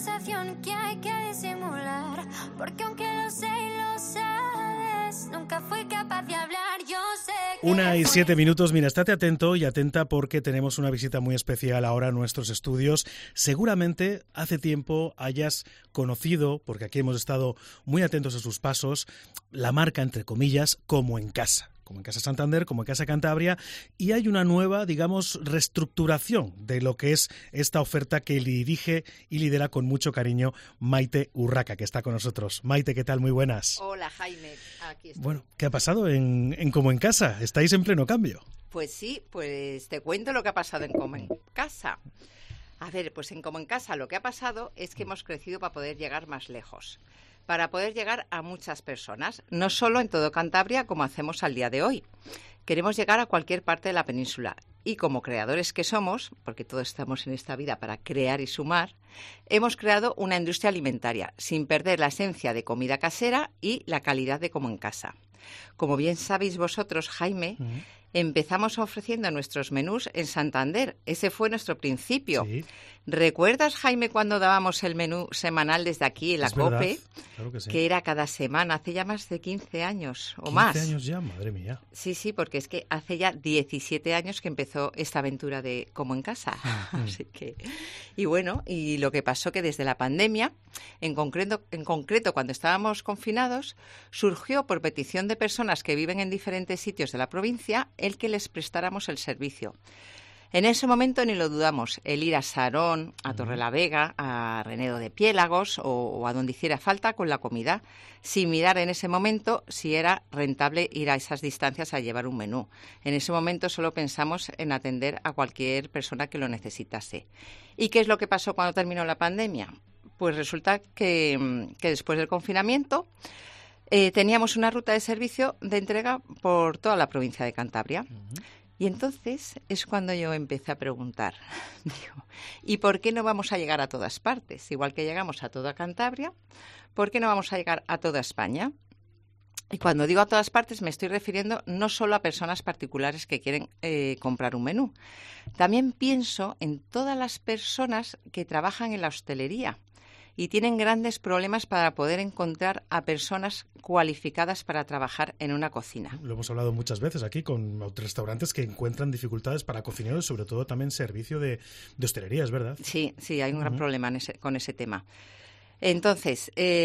sensación que hay que disimular, porque aunque lo sé y lo sabes, nunca fui capaz de hablar. Yo sé que 1:07. Mira, estate atento y atenta porque tenemos una visita muy especial ahora a nuestros estudios. Seguramente hace tiempo hayas conocido, porque aquí hemos estado muy atentos a sus pasos, la marca, entre comillas, Como en Casa. Como en Casa Santander, como en Casa Cantabria, y hay una nueva, digamos, reestructuración de lo que es esta oferta que dirige y lidera con mucho cariño Maite Urraca, que está con nosotros. Maite, ¿qué tal? Muy buenas. Hola, Jaime, aquí estoy. Bueno, ¿qué ha pasado en Como en Casa? ¿Estáis en pleno cambio? Pues sí, pues te cuento lo que ha pasado en Como en Casa. A ver, pues en Como en Casa lo que ha pasado es que hemos crecido para poder llegar más lejos, para poder llegar a muchas personas, no solo en todo Cantabria como hacemos al día de hoy. Queremos llegar a cualquier parte de la península y como creadores que somos, porque todos estamos en esta vida para crear y sumar, hemos creado una industria alimentaria sin perder la esencia de comida casera y la calidad de Como en Casa. Como bien sabéis vosotros, Jaime, empezamos ofreciendo nuestros menús en Santander. Ese fue nuestro principio. Sí. ¿Recuerdas, Jaime, cuando dábamos el menú semanal desde aquí en la COPE? Claro que sí. Que era cada semana, hace ya más de 15 años o 15 más. años ya, madre mía. Sí, sí, porque es que hace ya 17 años que empezó esta aventura de Como en Casa. Así que, y bueno, y lo que pasó que desde la pandemia, en concreto cuando estábamos confinados, surgió por petición de personas que viven en diferentes sitios de la provincia el que les prestáramos el servicio. En ese momento ni lo dudamos, el ir a Sarón, a Torrelavega, a Renedo de Piélagos o a donde hiciera falta con la comida, sin mirar en ese momento si era rentable ir a esas distancias a llevar un menú. En ese momento solo pensamos en atender a cualquier persona que lo necesitase. ¿Y qué es lo que pasó cuando terminó la pandemia? Pues resulta que después del confinamiento teníamos una ruta de servicio de entrega por toda la provincia de Cantabria. Y entonces es cuando yo empecé a preguntar, digo, ¿y por qué no vamos a llegar a todas partes? Igual que llegamos a toda Cantabria, ¿por qué no vamos a llegar a toda España? Y cuando digo a todas partes me estoy refiriendo no solo a personas particulares que quieren comprar un menú. También pienso en todas las personas que trabajan en la hostelería y tienen grandes problemas para poder encontrar a personas cualificadas para trabajar en una cocina. Lo hemos hablado muchas veces aquí con restaurantes que encuentran dificultades para cocineros, sobre todo también servicio de hostelería, ¿es verdad? Sí, hay un gran problema con ese tema. Entonces,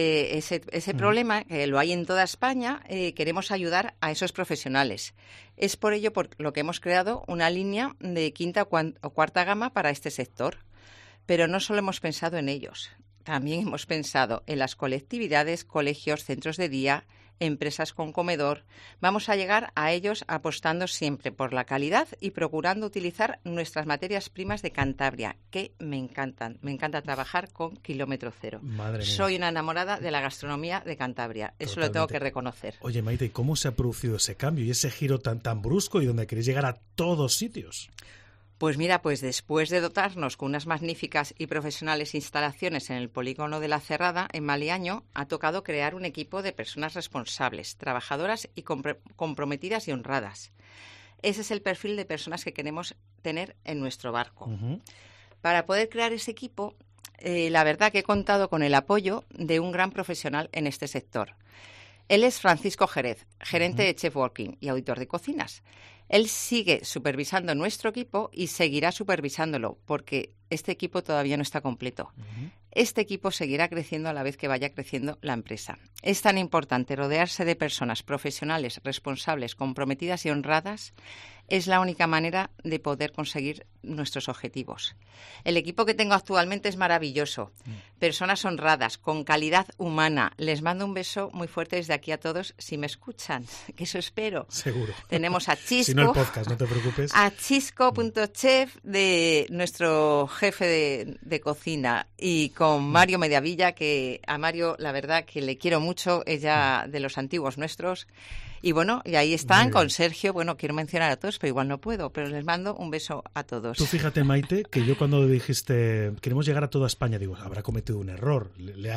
ese problema, que lo hay en toda España, queremos ayudar a esos profesionales. Es por ello por lo que hemos creado una línea de quinta o cuarta gama para este sector. Pero no solo hemos pensado en ellos. También hemos pensado en las colectividades, colegios, centros de día, empresas con comedor. Vamos a llegar a ellos apostando siempre por la calidad y procurando utilizar nuestras materias primas de Cantabria, que me encantan. Me encanta trabajar con kilómetro cero. Madre mía. Soy una enamorada de la gastronomía de Cantabria. Eso Totalmente. lo tengo que reconocer. Oye, Maite, ¿y cómo se ha producido ese cambio y ese giro tan brusco y donde queréis llegar a todos sitios? Pues mira, pues después de dotarnos con unas magníficas y profesionales instalaciones en el polígono de La Cerrada, en Maliaño, ha tocado crear un equipo de personas responsables, trabajadoras y comprometidas y honradas. Ese es el perfil de personas que queremos tener en nuestro barco. Para poder crear ese equipo, la verdad que he contado con el apoyo de un gran profesional en este sector. Él es Francisco Jerez, gerente de Chef Working y auditor de cocinas. Él sigue supervisando nuestro equipo y seguirá supervisándolo porque este equipo todavía no está completo. Este equipo seguirá creciendo a la vez que vaya creciendo la empresa. Es tan importante rodearse de personas profesionales, responsables, comprometidas y honradas. Es la única manera de poder conseguir nuestros objetivos. El equipo que tengo actualmente es maravilloso. Personas honradas, con calidad humana. Les mando un beso muy fuerte desde aquí a todos, si me escuchan, que eso espero. Seguro. Tenemos a Chisco. Si no el podcast, no te preocupes. A Chisco.chef, de nuestro jefe de cocina, y con Mario Mediavilla, que a Mario la verdad que le quiero mucho, es ya de los antiguos nuestros. Y bueno, y ahí están con Sergio. Bueno, quiero mencionar a todos, pero igual no puedo, pero les mando un beso a todos. Tú fíjate, Maite, que yo cuando dijiste queremos llegar a toda España, digo, habrá cometido un error.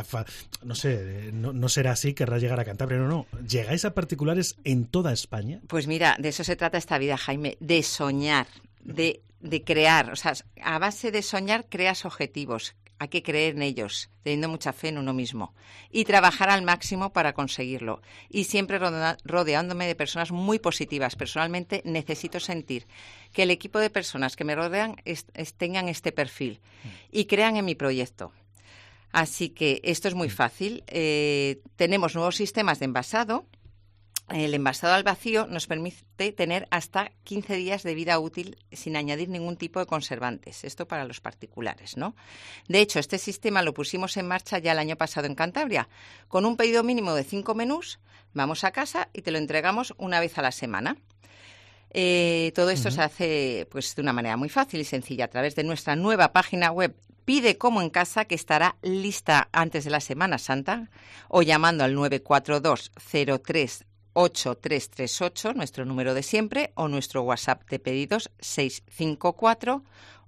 No sé, no será así, querrá llegar a Cantabria. No. ¿Llegáis a particulares en toda España? Pues mira, de eso se trata esta vida, Jaime, de soñar, de crear. O sea, a base de soñar creas objetivos. Hay que creer en ellos, teniendo mucha fe en uno mismo y trabajar al máximo para conseguirlo. Y siempre rodeándome de personas muy positivas. Personalmente necesito sentir que el equipo de personas que me rodean tengan este perfil y crean en mi proyecto. Así que esto es muy fácil. Tenemos nuevos sistemas de envasado. El envasado al vacío nos permite tener hasta 15 días de vida útil sin añadir ningún tipo de conservantes. Esto para los particulares, ¿no? De hecho, este sistema lo pusimos en marcha ya el año pasado en Cantabria. Con un pedido mínimo de 5 menús, vamos a casa y te lo entregamos una vez a la semana. Todo esto se hace pues de una manera muy fácil y sencilla a través de nuestra nueva página web Pide como en casa, que estará lista antes de la Semana Santa, o llamando al 942 03 8338, nuestro número de siempre, o nuestro WhatsApp de pedidos 654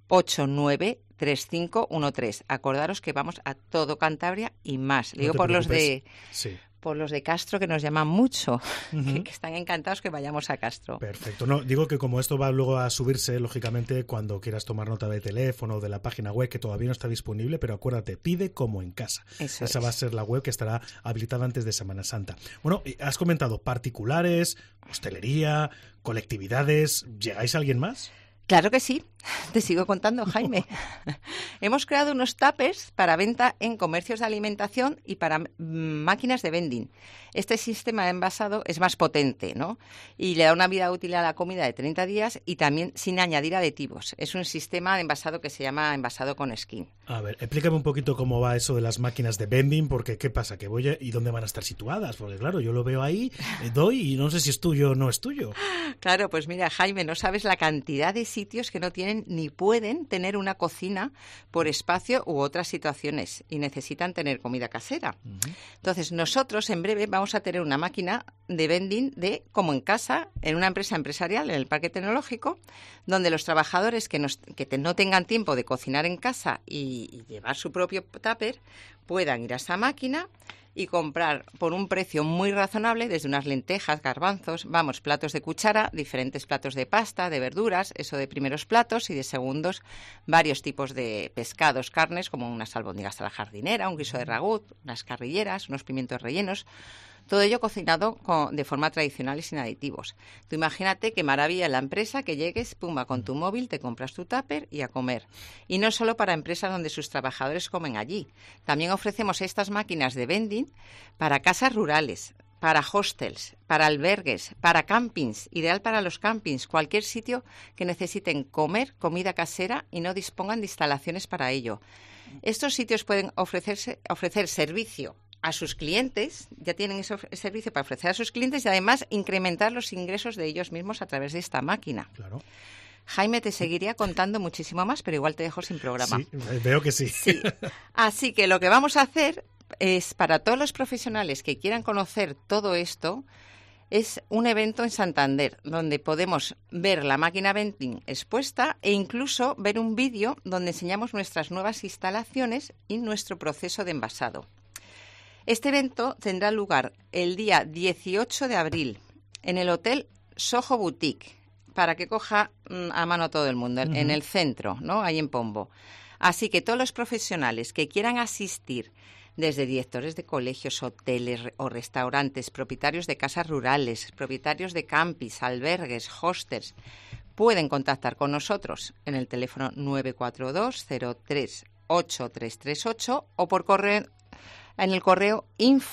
893513. Acordaros que vamos a todo Cantabria y más. Le digo por los de Castro, que nos llaman mucho, que están encantados que vayamos a Castro. Perfecto. No, digo que como esto va luego a subirse, lógicamente, cuando quieras tomar nota de teléfono o de la página web, que todavía no está disponible, pero acuérdate, Pide como en casa. Esa va a ser la web que estará habilitada antes de Semana Santa. Bueno, has comentado particulares, hostelería, colectividades. ¿Llegáis a alguien más? Claro que sí. Te sigo contando, Jaime. Hemos creado unos tuppers para venta en comercios de alimentación y para máquinas de vending. Este sistema de envasado es más potente, ¿no? Y le da una vida útil a la comida de 30 días y también sin añadir aditivos. Es un sistema de envasado que se llama envasado con skin. A ver, explícame un poquito cómo va eso de las máquinas de vending, porque ¿qué pasa? ¿Que voy y dónde van a estar situadas? Porque claro, yo lo veo ahí, doy y no sé si es tuyo o no es tuyo. Claro, pues mira, Jaime, no sabes la cantidad de sitios que no tienen ni pueden tener una cocina por espacio u otras situaciones y necesitan tener comida casera. Entonces, nosotros en breve vamos a tener una máquina de vending de como en casa, en una empresa empresarial, en el Parque Tecnológico, donde los trabajadores que no tengan tiempo de cocinar en casa y llevar su propio tupper puedan ir a esa máquina y comprar por un precio muy razonable desde unas lentejas, garbanzos, platos de cuchara, diferentes platos de pasta, de verduras, eso de primeros platos, y de segundos varios tipos de pescados, carnes, como unas albóndigas a la jardinera, un guiso de ragú, unas carrilleras, unos pimientos rellenos. Todo ello cocinado de forma tradicional y sin aditivos. Tú imagínate qué maravilla en la empresa que llegues, pumba, con tu móvil, te compras tu tupper y a comer. Y no solo para empresas donde sus trabajadores comen allí. También ofrecemos estas máquinas de vending para casas rurales, para hostels, para albergues, para campings, ideal para los campings, cualquier sitio que necesiten comer comida casera y no dispongan de instalaciones para ello. Estos sitios pueden ofrecer servicio a sus clientes, ya tienen ese servicio para ofrecer a sus clientes y además incrementar los ingresos de ellos mismos a través de esta máquina. Claro. Jaime, te seguiría contando muchísimo más, pero igual te dejo sin programa. Sí, veo que sí. Así que lo que vamos a hacer es, para todos los profesionales que quieran conocer todo esto, es un evento en Santander, donde podemos ver la máquina vending expuesta e incluso ver un vídeo donde enseñamos nuestras nuevas instalaciones y nuestro proceso de envasado. Este evento tendrá lugar el día 18 de abril en el Hotel Soho Boutique, para que coja a mano todo el mundo, en el centro, ¿no? Ahí en Pombo. Así que todos los profesionales que quieran asistir, desde directores de colegios, hoteles o restaurantes, propietarios de casas rurales, propietarios de campings, albergues, hostels, pueden contactar con nosotros en el teléfono 942 03 8338 o por correo en el correo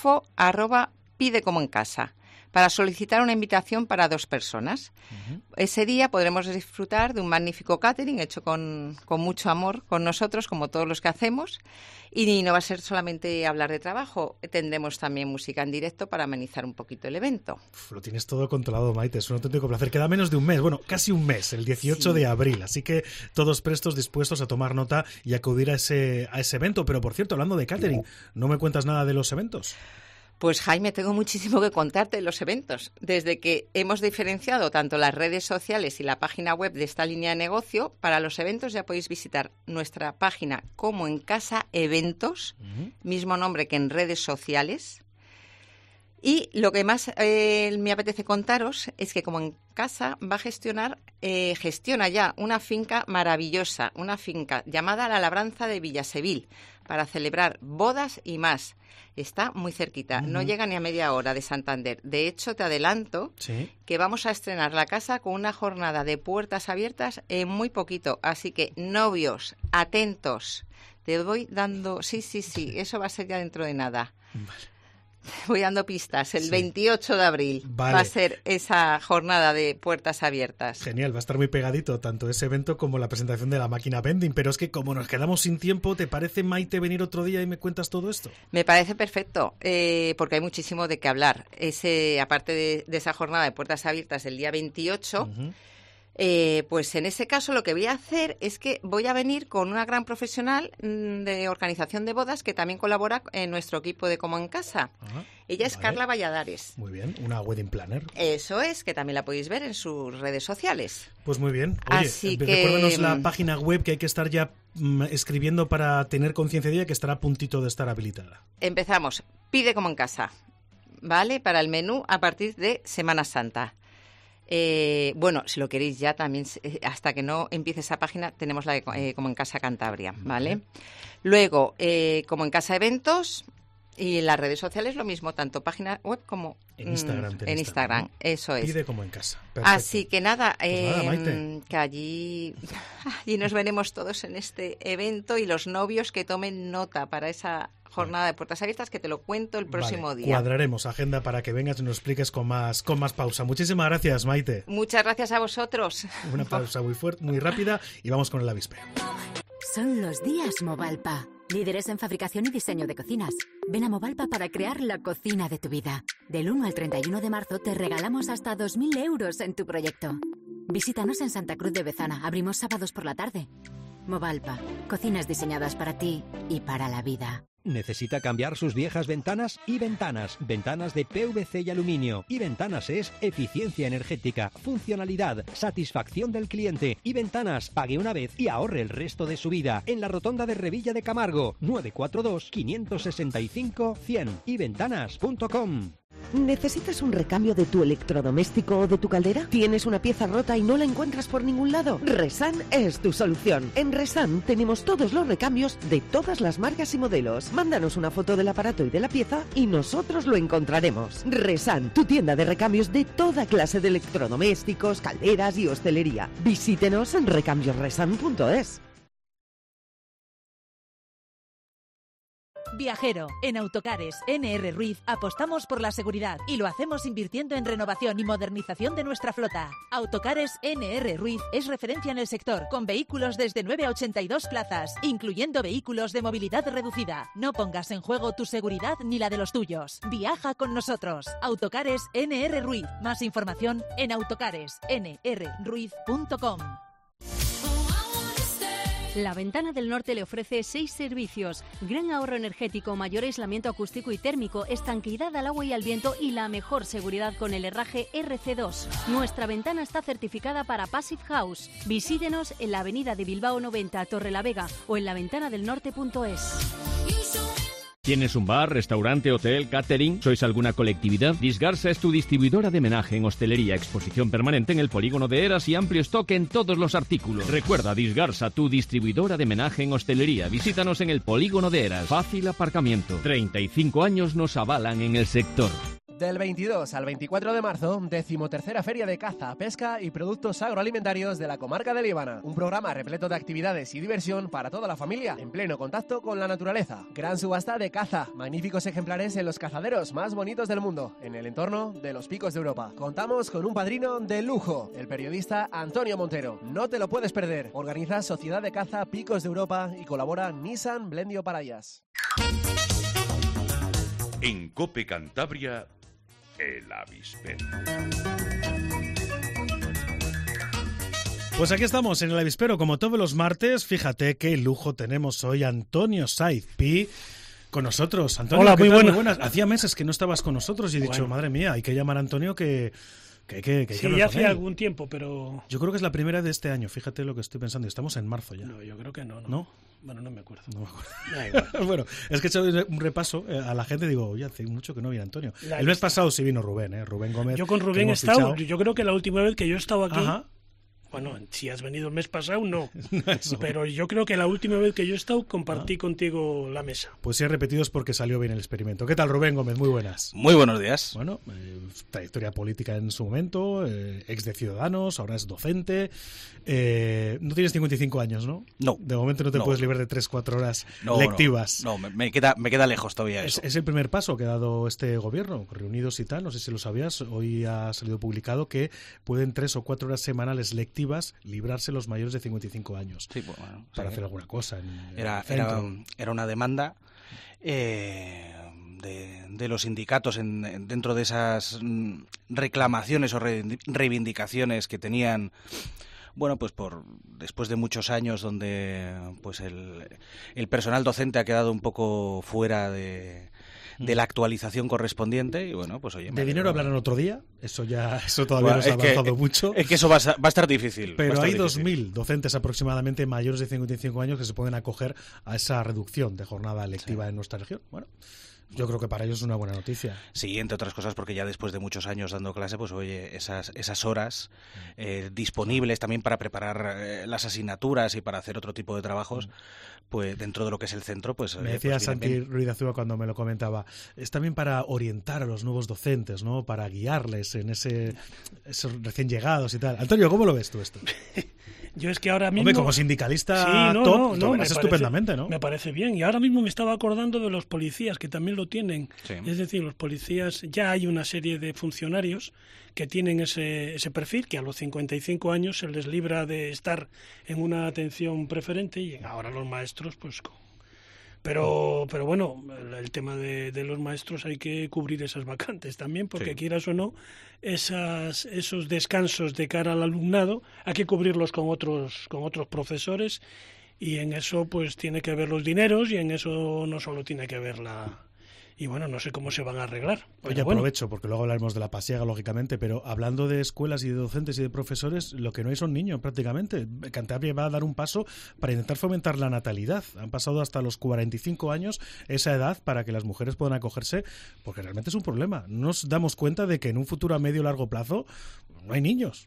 info@pidecomoencasa para solicitar una invitación para 2 personas. Ese día podremos disfrutar de un magnífico catering hecho con mucho amor con nosotros, como todos los que hacemos, y no va a ser solamente hablar de trabajo, tendremos también música en directo para amenizar un poquito el evento. Lo tienes todo controlado, Maite, es un auténtico placer. Queda menos de un mes, bueno, casi un mes, el 18 de abril, así que todos prestos, dispuestos a tomar nota y acudir a ese evento. Pero, por cierto, hablando de catering, ¿no me cuentas nada de los eventos? Pues, Jaime, tengo muchísimo que contarte de los eventos. Desde que hemos diferenciado tanto las redes sociales y la página web de esta línea de negocio, para los eventos ya podéis visitar nuestra página Como en Casa Eventos, mismo nombre que en redes sociales. Y lo que más me apetece contaros es que Como en Casa va a gestiona ya una finca maravillosa, una finca llamada La Labranza de Villasevil, para celebrar bodas y más. Está muy cerquita, no llega ni a media hora de Santander. De hecho, te adelanto que vamos a estrenar la casa con una jornada de puertas abiertas en muy poquito. Así que, novios, atentos. Te voy dando... Sí, eso va a ser ya dentro de nada. Vale. Voy dando pistas. El 28 de abril va a ser esa jornada de puertas abiertas. Genial, va a estar muy pegadito tanto ese evento como la presentación de la máquina vending. Pero es que como nos quedamos sin tiempo, ¿te parece, Maite, venir otro día y me cuentas todo esto? Me parece perfecto, porque hay muchísimo de qué hablar. Aparte de esa jornada de puertas abiertas del día 28... pues en ese caso lo que voy a hacer es que voy a venir con una gran profesional de organización de bodas que también colabora en nuestro equipo de Como en Casa. Ella es Carla Valladares. Muy bien, una wedding planner. Eso es, que también la podéis ver en sus redes sociales. Pues muy bien. Oye, así recuérdanos la página web que hay que estar ya escribiendo para tener conciencia de ella, que estará a puntito de estar habilitada. Empezamos. Pide Como en Casa, ¿vale? Para el menú a partir de Semana Santa. Bueno, si lo queréis ya también, hasta que no empiece esa página, tenemos la de Como en Casa Cantabria, ¿vale? Luego, Como en Casa Eventos, y en las redes sociales lo mismo, tanto página web como en Instagram. En Instagram, ¿no? Eso es. Pide Como en Casa. Perfecto. Así que nada, pues Maite, que allí nos veremos todos en este evento, y los novios que tomen nota para esa jornada de puertas abiertas, que te lo cuento el próximo día. Cuadraremos agenda para que vengas y nos expliques con más pausa. Muchísimas gracias, Maite. Muchas gracias a vosotros. Una pausa muy fuerte, muy rápida, y vamos con el avispero. Son los días Movalpa, líderes en fabricación y diseño de cocinas. Ven a Movalpa para crear la cocina de tu vida. Del 1 al 31 de marzo te regalamos hasta 2.000 euros en tu proyecto. Visítanos en Santa Cruz de Bezana. Abrimos sábados por la tarde. Movalpa, cocinas diseñadas para ti y para la vida. ¿Necesita cambiar sus viejas ventanas? Y Ventanas, ventanas de PVC y aluminio. Y Ventanas es eficiencia energética, funcionalidad, satisfacción del cliente. Y Ventanas, pague una vez y ahorre el resto de su vida. En la rotonda de Revilla de Camargo, 942-565-100. yventanas.com. ¿Necesitas un recambio de tu electrodoméstico o de tu caldera? ¿Tienes una pieza rota y no la encuentras por ningún lado? Resan es tu solución. En Resan tenemos todos los recambios de todas las marcas y modelos. Mándanos una foto del aparato y de la pieza y nosotros lo encontraremos. Resan, tu tienda de recambios de toda clase de electrodomésticos, calderas y hostelería. Visítenos en recambiosresan.es. Viajero, en Autocares NR Ruiz apostamos por la seguridad y lo hacemos invirtiendo en renovación y modernización de nuestra flota. Autocares NR Ruiz es referencia en el sector, con vehículos desde 9 a 82 plazas, incluyendo vehículos de movilidad reducida. No pongas en juego tu seguridad ni la de los tuyos. Viaja con nosotros. Autocares NR Ruiz. Más información en autocaresnrruiz.com. La Ventana del Norte le ofrece 6 servicios: gran ahorro energético, mayor aislamiento acústico y térmico, estanqueidad al agua y al viento y la mejor seguridad con el herraje RC2. Nuestra ventana está certificada para Passive House. Visítenos en la avenida de Bilbao 90, Torrelavega, o en laventanadelnorte.es. ¿Tienes un bar, restaurante, hotel, catering? ¿Sois alguna colectividad? Disgarsa es tu distribuidora de homenaje en hostelería, exposición permanente en el polígono de Eras y amplio stock en todos los artículos. Recuerda, Disgarsa, tu distribuidora de homenaje en hostelería. Visítanos en el polígono de Eras. Fácil aparcamiento. 35 años nos avalan en el sector. Del 22 al 24 de marzo, 13ª Feria de Caza, Pesca y Productos Agroalimentarios de la comarca de Líbana. Un programa repleto de actividades y diversión para toda la familia, en pleno contacto con la naturaleza. Gran subasta de caza, magníficos ejemplares en los cazaderos más bonitos del mundo, en el entorno de los Picos de Europa. Contamos con un padrino de lujo, el periodista Antonio Montero. No te lo puedes perder. Organiza Sociedad de Caza Picos de Europa y colabora Nissan Blendio Parayas. En COPE Cantabria, el avispero. Pues aquí estamos en el avispero como todos los martes. Fíjate qué lujo tenemos hoy. Antonio Saiz Pi con nosotros. Antonio, hola, muy buenas. Hacía meses que no estabas con nosotros y he dicho, madre mía, hay que llamar a Antonio que hay que sí, ya hace algún tiempo, pero... Yo creo que es la primera de este año, fíjate lo que estoy pensando. Estamos en marzo ya. No, yo creo que no. ¿No? Bueno, no me acuerdo. No me acuerdo. Bueno, es que he hecho un repaso a la gente, digo, oye, hace mucho que no viene Antonio. El mes pasado sí vino Rubén, Rubén Gómez. Yo con Rubén he estado, yo creo que la última vez que yo he estado aquí... Ajá. Bueno, si has venido el mes pasado, no. Pero yo creo que la última vez que yo he estado compartí contigo la mesa. Pues sí, repetidos porque salió bien el experimento. ¿Qué tal, Rubén Gómez? Muy buenas. Muy buenos días. Bueno, trayectoria política en su momento, ex de Ciudadanos, ahora es docente. No tienes 55 años, ¿no? No. De momento no te puedes librar de 3-4 horas lectivas. No, me queda lejos todavía eso. Es el primer paso que ha dado este gobierno, reunidos y tal, no sé si lo sabías, hoy ha salido publicado que pueden 3 o 4 horas semanales lectivas librarse los mayores de 55 años para hacer alguna cosa. Era una demanda de los sindicatos dentro de esas reclamaciones o reivindicaciones que tenían. Bueno, pues después de muchos años donde pues el personal docente ha quedado un poco fuera de la actualización correspondiente y bueno, pues oye... ¿De dinero hablarán otro día? Eso todavía no se ha avanzado mucho. Es que eso va a estar difícil. Pero hay 2.000 docentes aproximadamente mayores de 55 años que se pueden acoger a esa reducción de jornada lectiva en nuestra región. Bueno, yo creo que para ellos es una buena noticia. Sí, entre otras cosas porque ya después de muchos años dando clase, pues oye, esas horas disponibles también para preparar las asignaturas y para hacer otro tipo de trabajos, pues dentro de lo que es el centro, pues... Me decía Santi Ruiz de Azúa cuando me lo comentaba, es también para orientar a los nuevos docentes, ¿no? Para guiarles en esos recién llegados y tal. Antonio, ¿cómo lo ves tú esto? Yo es que ahora mismo... Hombre, como sindicalista top, me estupendamente, ¿no? Me parece bien. Y ahora mismo me estaba acordando de los policías, que también lo tienen. Sí. Es decir, los policías, ya hay una serie de funcionarios que tienen ese perfil, que a los 55 años se les libra de estar en una atención preferente, y ahora los maestros, pues... Pero bueno, el tema de los maestros hay que cubrir esas vacantes también, porque quieras o no, esos descansos de cara al alumnado hay que cubrirlos con otros profesores, y en eso pues tiene que ver los dineros, y en eso no solo tiene que ver y bueno, no sé cómo se van a arreglar. Oye, aprovecho, porque luego hablaremos de la pasiega, lógicamente, pero hablando de escuelas y de docentes y de profesores, lo que no hay son niños prácticamente. Cantabria va a dar un paso para intentar fomentar la natalidad. Han pasado hasta los 45 años esa edad para que las mujeres puedan acogerse, porque realmente es un problema. Nos damos cuenta de que en un futuro a medio o largo plazo no hay niños.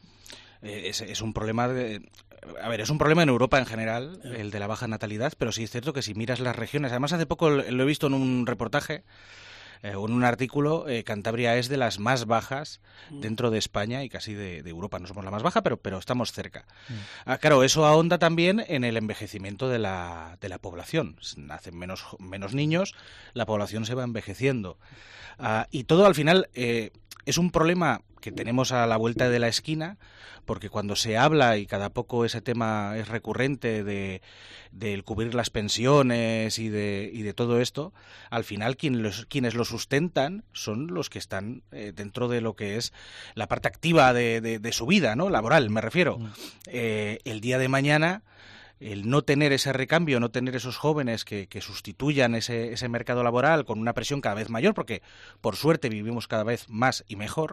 Es un problema es un problema en Europa en general, el de la baja natalidad, pero sí es cierto que si miras las regiones, además hace poco lo he visto en un reportaje o en un artículo, Cantabria es de las más bajas dentro de España y casi de Europa. No somos la más baja, pero estamos cerca. Claro, eso ahonda también en el envejecimiento de la población. Nacen menos niños, la población se va envejeciendo. Y todo al final es un problema que tenemos a la vuelta de la esquina, porque cuando se habla, y cada poco ese tema es recurrente, de cubrir las pensiones y de todo esto, al final quienes lo sustentan son los que están dentro de lo que es la parte activa de su vida, ¿no? Laboral, me refiero. El día de mañana, el no tener ese recambio, no tener esos jóvenes que sustituyan ese mercado laboral con una presión cada vez mayor, porque por suerte vivimos cada vez más y mejor,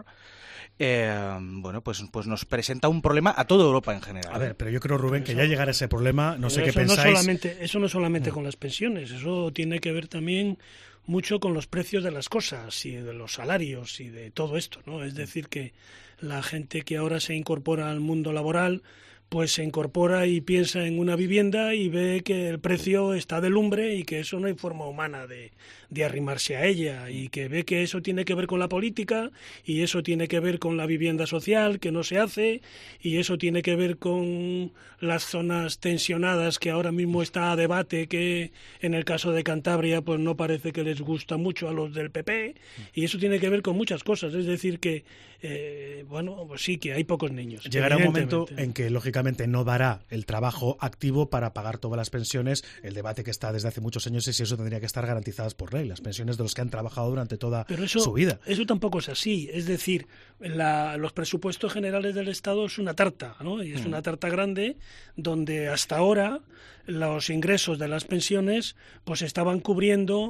bueno, pues nos presenta un problema a toda Europa en general. A ver, pero yo creo, Rubén, que ya llegar a ese problema, no sé qué pensáis. Eso no solamente con las pensiones, eso tiene que ver también mucho con los precios de las cosas y de los salarios y de todo esto, ¿no? Es decir, que la gente que ahora se incorpora al mundo laboral, pues se incorpora y piensa en una vivienda y ve que el precio está de lumbre y que eso no hay forma humana de arrimarse a ella, y que ve que eso tiene que ver con la política, y eso tiene que ver con la vivienda social que no se hace, y eso tiene que ver con las zonas tensionadas que ahora mismo está a debate, que en el caso de Cantabria pues no parece que les gusta mucho a los del PP, y eso tiene que ver con muchas cosas. Es decir que bueno, pues sí, que hay pocos niños. Llegará un momento en que lógicamente no dará el trabajo activo para pagar todas las pensiones. El debate que está desde hace muchos años es si eso tendría que estar garantizadas por ley, las pensiones de los que han trabajado durante toda su vida. Eso tampoco es así. Es decir, los presupuestos generales del Estado es una tarta, ¿no? Y es una tarta grande donde hasta ahora los ingresos de las pensiones pues estaban cubriendo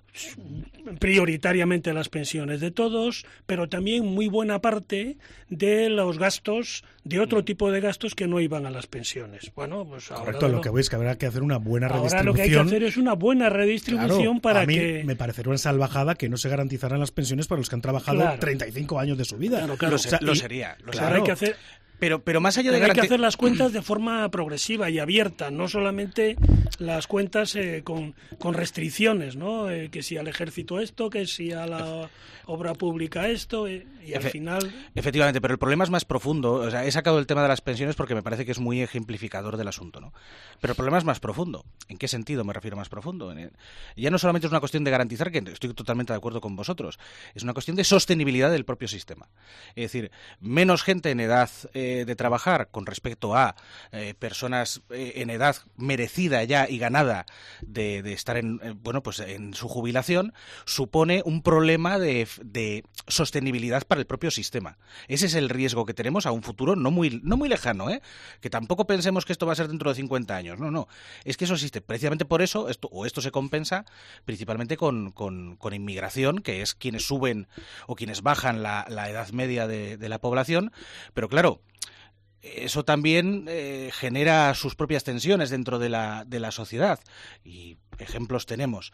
prioritariamente las pensiones de todos, pero también muy buena parte de los gastos, de otro tipo de gastos que no iban a las pensiones. Bueno, pues ahora correcto, lo que veis que habrá que hacer una buena redistribución. Ahora lo que hay que hacer es una buena redistribución, claro, para a mí que... me parecería una salvajada que no se garantizaran las pensiones para los que han trabajado, claro, 35 años de su vida. Claro. O sea, lo sería. Claro. Hay que hacer... Pero más allá de hay que hacer las cuentas de forma progresiva y abierta, no solamente las cuentas con restricciones, ¿no? Que si al ejército esto, que si a la obra pública esto, y al final... Efectivamente, pero el problema es más profundo. O sea, he sacado el tema de las pensiones porque me parece que es muy ejemplificador del asunto, ¿no? Pero el problema es más profundo. ¿En qué sentido me refiero más profundo? Ya no solamente es una cuestión de garantizar, que estoy totalmente de acuerdo con vosotros, es una cuestión de sostenibilidad del propio sistema. Es decir, menos gente en edad de trabajar con respecto a personas en edad merecida ya y ganada de estar en su jubilación, supone un problema de sostenibilidad para el propio sistema. Ese es el riesgo que tenemos a un futuro no muy lejano, que tampoco pensemos que esto va a ser dentro de 50 años. No, es que eso existe. Precisamente por eso esto se compensa principalmente con inmigración, que es quienes suben o quienes bajan la edad media de la población, pero claro, eso también genera sus propias tensiones dentro de la sociedad, y ejemplos tenemos.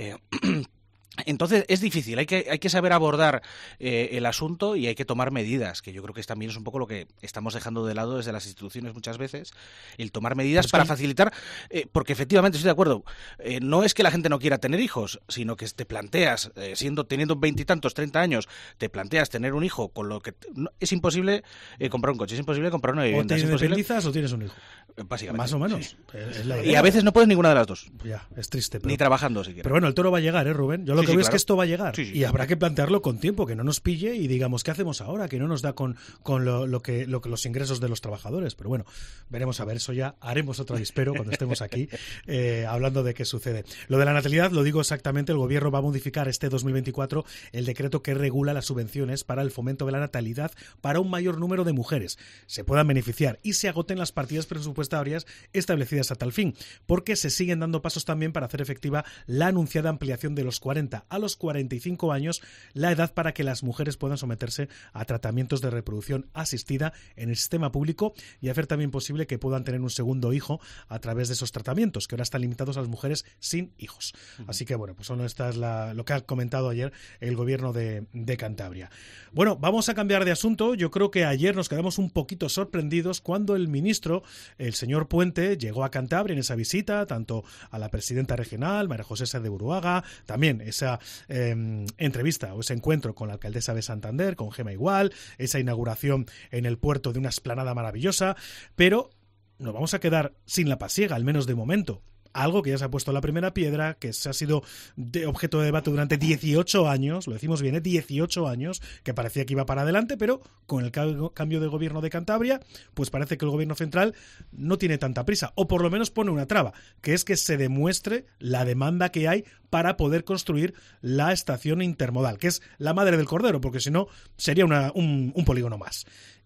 Entonces es difícil, hay que saber abordar el asunto y hay que tomar medidas, que yo creo que también es un poco lo que estamos dejando de lado desde las instituciones muchas veces, el tomar medidas para facilitar, porque efectivamente estoy de acuerdo, no es que la gente no quiera tener hijos, sino que te planteas, teniendo 20 y tantos, 30 años, te planteas tener un hijo, con lo que es imposible comprar un coche, es imposible comprar una vivienda. O te independizas o tienes un hijo. Básicamente. Más o menos. Sí. Es la idea. Y a veces no puedes ninguna de las dos. Ya, es triste. Ni trabajando siquiera. Pero bueno, el toro va a llegar, Rubén. Yo lo que veo es que esto va a llegar. Sí, y habrá que plantearlo con tiempo, que no nos pille y digamos, ¿qué hacemos ahora? Que no nos da con lo que los ingresos de los trabajadores. Pero bueno, veremos a ver. Eso ya haremos otro dispero cuando estemos aquí hablando de qué sucede. Lo de la natalidad, lo digo exactamente, el gobierno va a modificar este 2024 el decreto que regula las subvenciones para el fomento de la natalidad para un mayor número de mujeres se puedan beneficiar y se agoten las partidas presupuestarias establecidas a tal fin, porque se siguen dando pasos también para hacer efectiva la anunciada ampliación de los 40 a los 45 años, la edad para que las mujeres puedan someterse a tratamientos de reproducción asistida en el sistema público y hacer también posible que puedan tener un segundo hijo a través de esos tratamientos, que ahora están limitados a las mujeres sin hijos. Así que bueno, pues esta es lo que ha comentado ayer el gobierno de Cantabria. Bueno, vamos a cambiar de asunto. Yo creo que ayer nos quedamos un poquito sorprendidos cuando el ministro, el señor Puente, llegó a Cantabria en esa visita, tanto a la presidenta regional, María José Sáenz de Buruaga, también esa entrevista o ese encuentro con la alcaldesa de Santander, con Gema Igual, esa inauguración en el puerto de una explanada maravillosa, pero nos vamos a quedar sin la pasiega, al menos de momento. Algo que ya se ha puesto la primera piedra, que se ha sido objeto de debate durante 18 años, lo decimos bien, 18 años, que parecía que iba para adelante, pero con el cambio de gobierno de Cantabria, pues parece que el gobierno central no tiene tanta prisa, o por lo menos pone una traba, que es que se demuestre la demanda que hay para poder construir la estación intermodal, que es la madre del cordero, porque si no sería un polígono más.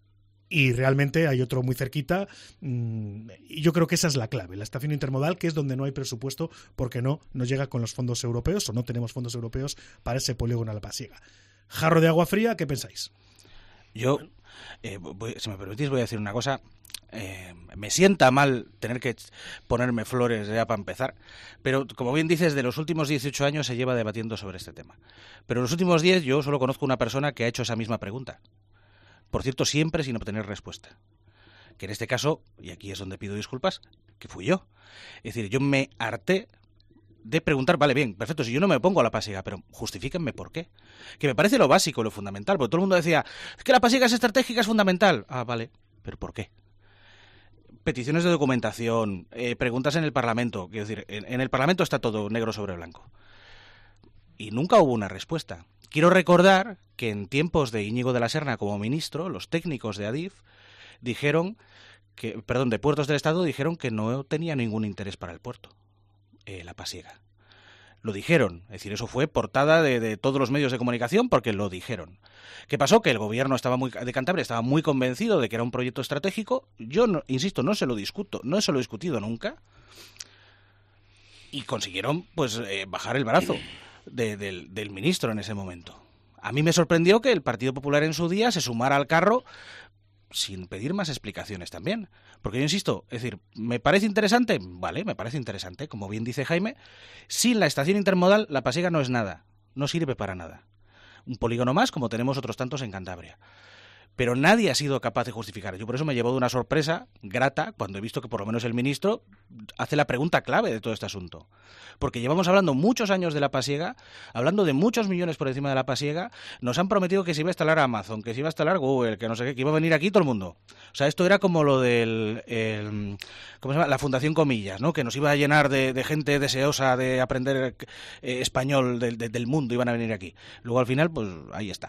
Y realmente hay otro muy cerquita, y yo creo que esa es la clave, la estación intermodal, que es donde no hay presupuesto porque no llega con los fondos europeos, o no tenemos fondos europeos para ese polígono a la pasiega. Jarro de agua fría, ¿qué pensáis? Yo, si me permitís, voy a decir una cosa. Me sienta mal tener que ponerme flores ya para empezar, pero como bien dices, de los últimos 18 años se lleva debatiendo sobre este tema. Pero en los últimos 10 yo solo conozco una persona que ha hecho esa misma pregunta. Por cierto, siempre sin obtener respuesta. Que en este caso, y aquí es donde pido disculpas, que fui yo. Es decir, yo me harté de preguntar, vale, bien, perfecto, si yo no me opongo a la pasiega, pero justifíquenme por qué. Que me parece lo básico, lo fundamental, porque todo el mundo decía, es que la pasiega es estratégica, es fundamental. Ah, vale, pero ¿por qué? Peticiones de documentación, preguntas en el Parlamento, quiero decir, en el Parlamento está todo negro sobre blanco. Y nunca hubo una respuesta. Quiero recordar que en tiempos de Íñigo de la Serna como ministro, los técnicos de Adif de Puertos del Estado dijeron que no tenía ningún interés para el puerto, la pasiega. Lo dijeron, es decir, eso fue portada de todos los medios de comunicación porque lo dijeron. ¿Qué pasó? Que el gobierno de Cantabria estaba muy convencido de que era un proyecto estratégico. Yo, insisto, no se lo he discutido nunca. Y consiguieron, pues, bajar el brazo. del ministro en ese momento. A mí me sorprendió que el Partido Popular en su día se sumara al carro sin pedir más explicaciones también. Porque yo insisto, es decir, ¿me parece interesante? Vale, me parece interesante. Como bien dice Jaime, sin la estación intermodal la Pasiega no es nada, no sirve para nada. Un polígono más, como tenemos otros tantos en Cantabria. Pero nadie ha sido capaz de justificar. Yo por eso me llevo de una sorpresa grata cuando he visto que por lo menos el ministro hace la pregunta clave de todo este asunto. Porque llevamos hablando muchos años de la Pasiega, hablando de muchos millones por encima de la Pasiega, nos han prometido que se iba a instalar Amazon, que se iba a instalar Google, que no sé qué, que iba a venir aquí todo el mundo. O sea, esto era como lo del ¿cómo se llama? La Fundación Comillas, ¿no? Que nos iba a llenar de gente deseosa de aprender español del mundo, iban a venir aquí. Luego al final, pues ahí está.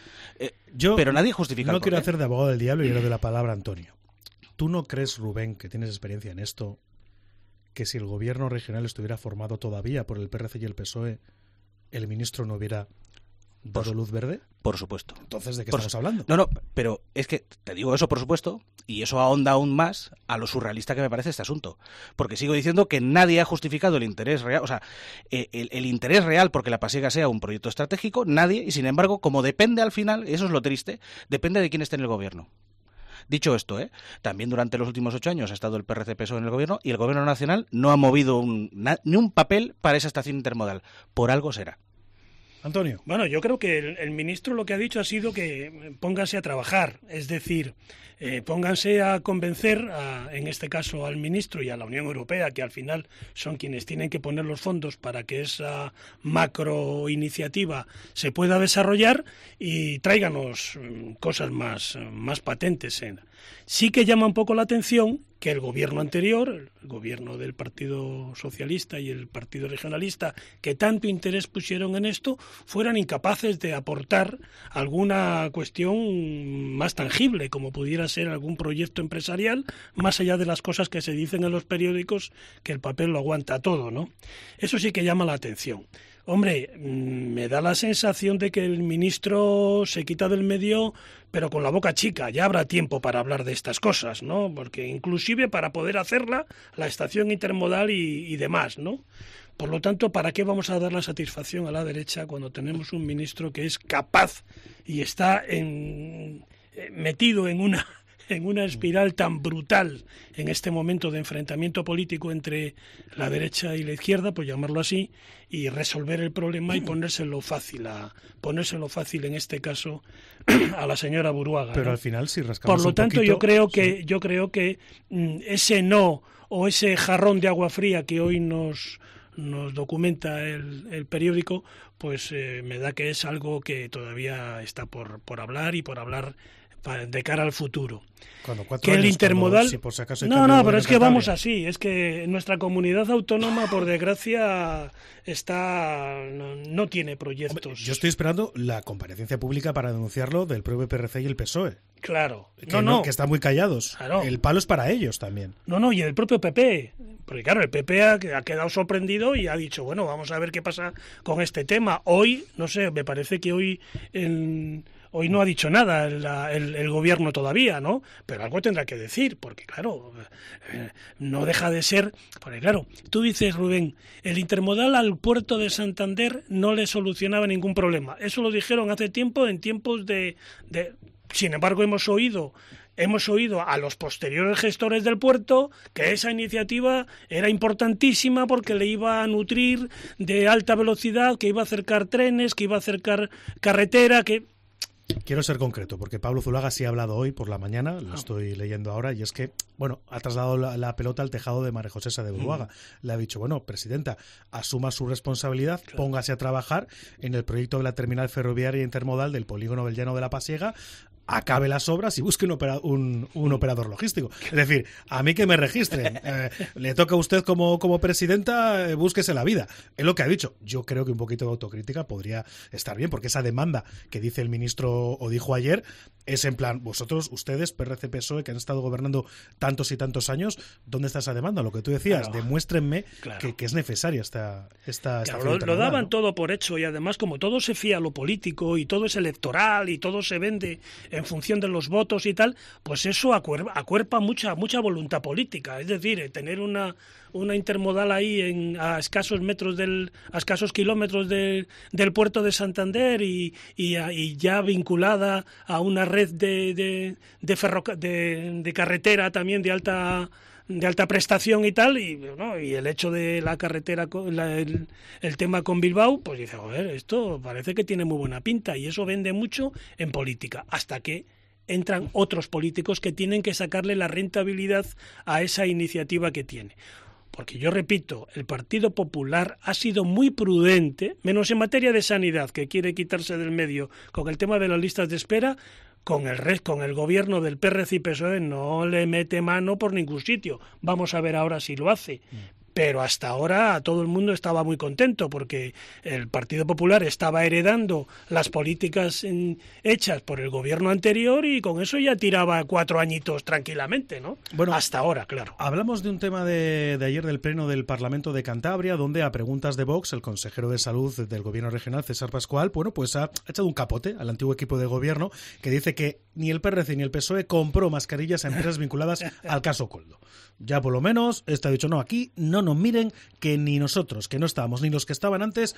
Pero nadie justifica. No quiero hacer de abogado del diablo y le doy la palabra a Antonio. ¿Tú no crees, Rubén, que tienes experiencia en esto, que si el gobierno regional estuviera formado todavía por el PRC y el PSOE, el ministro no hubiera dado luz verde? Por supuesto. Entonces, ¿de qué estamos hablando? No, pero es que te digo eso, por supuesto, y eso ahonda aún más a lo surrealista que me parece este asunto. Porque sigo diciendo que nadie ha justificado el interés real, o sea, el interés real porque la Pasiega sea un proyecto estratégico, nadie, y sin embargo, como depende al final, y eso es lo triste, depende de quién esté en el gobierno. Dicho esto, también durante los últimos 8 años ha estado el PRC-PSOE en el gobierno y el gobierno nacional no ha movido ni un papel para esa estación intermodal. Por algo será. Antonio. Bueno, yo creo que el ministro lo que ha dicho ha sido que pónganse a trabajar, es decir, pónganse a convencer, en este caso al ministro y a la Unión Europea, que al final son quienes tienen que poner los fondos para que esa macro iniciativa se pueda desarrollar y tráiganos cosas más patentes. Sí que llama un poco la atención que el gobierno anterior, el gobierno del Partido Socialista y el Partido Regionalista, que tanto interés pusieron en esto, fueran incapaces de aportar alguna cuestión más tangible, como pudiera ser algún proyecto empresarial, más allá de las cosas que se dicen en los periódicos, que el papel lo aguanta todo, ¿no? Eso sí que llama la atención. Hombre, me da la sensación de que el ministro se quita del medio, pero con la boca chica. Ya habrá tiempo para hablar de estas cosas, ¿no? Porque inclusive para poder hacerla, la estación intermodal y demás, ¿no? Por lo tanto, ¿para qué vamos a dar la satisfacción a la derecha cuando tenemos un ministro que es capaz y está metido en una espiral tan brutal en este momento de enfrentamiento político entre la derecha y la izquierda, por llamarlo así, y resolver el problema y ponérselo fácil en este caso a la señora Buruaga, pero ¿no? Al final, si rascamos por lo un tanto, poquito, yo creo que ese no o ese jarrón de agua fría que hoy nos documenta el periódico, pues me da que es algo que todavía está por hablar y por hablar de cara al futuro. Que el intermodal... Si pero es que vamos así. Es que nuestra comunidad autónoma, por desgracia, no tiene proyectos. Hombre, yo estoy esperando la comparecencia pública para denunciarlo del propio PRC y el PSOE. Claro. Que están muy callados. Claro. El palo es para ellos también. Y el propio PP. Porque claro, el PP ha quedado sorprendido y ha dicho, bueno, vamos a ver qué pasa con este tema. Hoy, no sé, me parece que hoy no ha dicho nada el gobierno todavía, ¿no? Pero algo tendrá que decir, porque claro, no deja de ser... Porque claro, tú dices, Rubén, el intermodal al puerto de Santander no le solucionaba ningún problema. Eso lo dijeron hace tiempo, en tiempos de... Sin embargo, hemos oído a los posteriores gestores del puerto que esa iniciativa era importantísima porque le iba a nutrir de alta velocidad, que iba a acercar trenes, que iba a acercar carretera, que... Quiero ser concreto, porque Pablo Zuluaga sí ha hablado hoy por la mañana, lo estoy leyendo ahora, y es que, ha trasladado la pelota al tejado de María José de Buruaga. Le ha dicho, presidenta, asuma su responsabilidad, póngase a trabajar en el proyecto de la terminal ferroviaria intermodal del polígono del Llano de la Pasiega, acabe las obras y busque un operador logístico. Es decir, a mí que me registren. Le toca a usted como presidenta, búsquese la vida. Es lo que ha dicho. Yo creo que un poquito de autocrítica podría estar bien, porque esa demanda que dice el ministro o dijo ayer es en plan, ustedes, PRC, PSOE, que han estado gobernando tantos y tantos años, ¿dónde está esa demanda? Lo que tú decías, demuéstrenme que es necesaria esta lo daban todo por hecho, y además como todo se fía a lo político y todo es electoral y todo se vende en función de los votos y tal, pues eso acuerpa mucha voluntad política. Es decir, tener una intermodal ahí a escasos kilómetros del puerto de Santander y ya vinculada a una red de carretera también de alta prestación y tal, y el hecho de la carretera, el tema con Bilbao, pues dice, joder, esto parece que tiene muy buena pinta, y eso vende mucho en política, hasta que entran otros políticos que tienen que sacarle la rentabilidad a esa iniciativa que tiene. Porque yo repito, el Partido Popular ha sido muy prudente, menos en materia de sanidad, que quiere quitarse del medio con el tema de las listas de espera. Con el gobierno del PRC y PSOE no le mete mano por ningún sitio. Vamos a ver ahora si lo hace. Pero hasta ahora todo el mundo estaba muy contento porque el Partido Popular estaba heredando las políticas hechas por el gobierno anterior y con eso ya tiraba 4 añitos tranquilamente, ¿no? Bueno, hasta ahora, claro. Hablamos de un tema de ayer del Pleno del Parlamento de Cantabria, donde a preguntas de Vox, el consejero de Salud del Gobierno regional, César Pascual, pues ha echado un capote al antiguo equipo de gobierno que dice que ni el PRC ni el PSOE compró mascarillas a empresas vinculadas al caso Koldo. Ya por lo menos está dicho, no, aquí no nos miren, que ni nosotros, que no estábamos, ni los que estaban antes,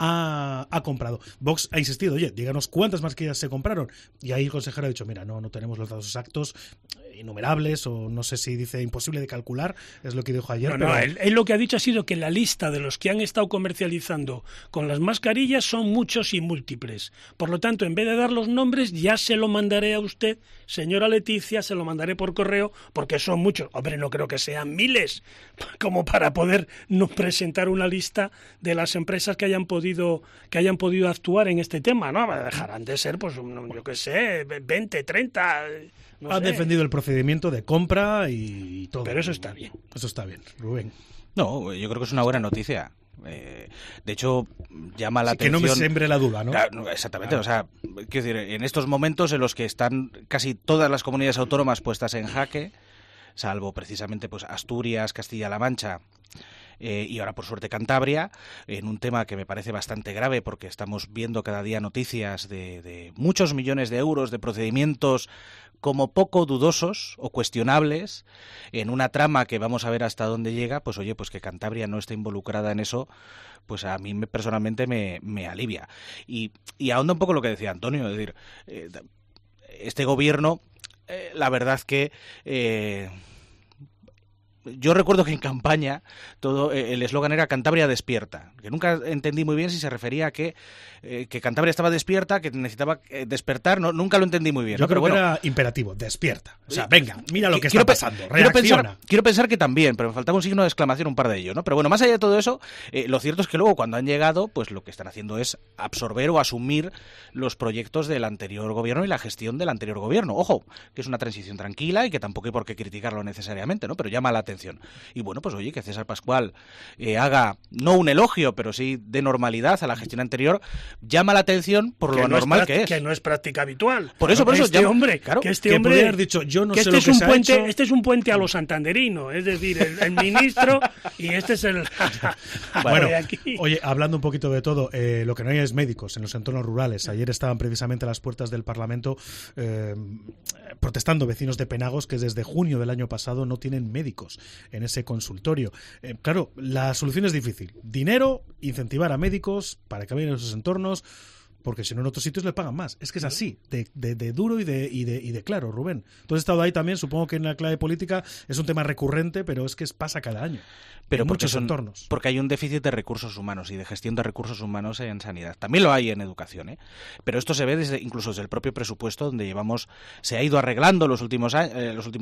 ha comprado. Vox ha insistido, oye, díganos cuántas mascarillas se compraron. Y ahí el consejero ha dicho, mira, no tenemos los datos exactos, innumerables, o no sé si dice imposible de calcular, es lo que dijo ayer. No, él lo que ha dicho ha sido que la lista de los que han estado comercializando con las mascarillas son muchos y múltiples. Por lo tanto, en vez de dar los nombres, ya se lo mandaré a usted, señora Leticia, se lo mandaré por correo, porque son muchos. Hombre, no creo que sean miles, como para poder no presentar una lista de las empresas que hayan podido actuar en este tema, ¿no? Dejarán de ser, pues, yo qué sé, 20, 30... No ha sé. defendido el procedimiento de compra y todo. Pero eso está bien. Eso está bien, Rubén. No, yo creo que es una buena noticia. De hecho, llama la atención... Que no me sembre la duda, ¿no? Claro, exactamente, claro. O sea, quiero decir, en estos momentos en los que están casi todas las comunidades autónomas puestas en jaque, salvo precisamente pues Asturias, Castilla-La Mancha... y ahora por suerte Cantabria, en un tema que me parece bastante grave porque estamos viendo cada día noticias de muchos millones de euros de procedimientos como poco dudosos o cuestionables en una trama que vamos a ver hasta dónde llega, pues oye, pues que Cantabria no esté involucrada en eso, pues a mí personalmente me alivia. Y ahonda un poco lo que decía Antonio, es decir, este gobierno, la verdad que... yo recuerdo que en campaña todo el eslogan era Cantabria despierta, que nunca entendí muy bien si se refería a que Cantabria estaba despierta, que necesitaba despertar, nunca lo entendí muy bien. Yo creo que era imperativo, despierta. O sea, venga, mira lo que está pasando, reacciona. Quiero pensar que también, pero me faltaba un signo de exclamación, un par de ellos, ¿no? Pero bueno, más allá de todo eso, lo cierto es que luego cuando han llegado, pues lo que están haciendo es absorber o asumir los proyectos del anterior gobierno y la gestión del anterior gobierno. Ojo, que es una transición tranquila y que tampoco hay por qué criticarlo necesariamente, ¿no? Pero llama la atención. Y bueno, pues oye, que César Pascual haga, no un elogio, pero sí de normalidad a la gestión anterior, llama la atención por lo anormal que es. Que no es práctica habitual. Por eso este hombre, claro, que este hombre haber dicho, yo no que sé este lo es que un se puente, ha hecho. este es un puente a lo santanderino, es decir, el ministro y este es el... Bueno, oye, hablando un poquito de todo, lo que no hay es médicos en los entornos rurales. Ayer estaban precisamente a las puertas del Parlamento protestando vecinos de Penagos que desde junio del año pasado no tienen médicos en ese consultorio. Claro, la solución es difícil. Dinero, incentivar a médicos para que vayan a esos entornos, porque si no en otros sitios le pagan más. Es que es así, de duro y de claro, Rubén. Tú has estado ahí también, supongo que en la clave política es un tema recurrente, pero es que pasa cada año. Pero en muchos entornos. Porque hay un déficit de recursos humanos y de gestión de recursos humanos en sanidad. También lo hay en educación, ¿eh? Pero esto se ve incluso desde el propio presupuesto, donde se ha ido arreglando los últimos años,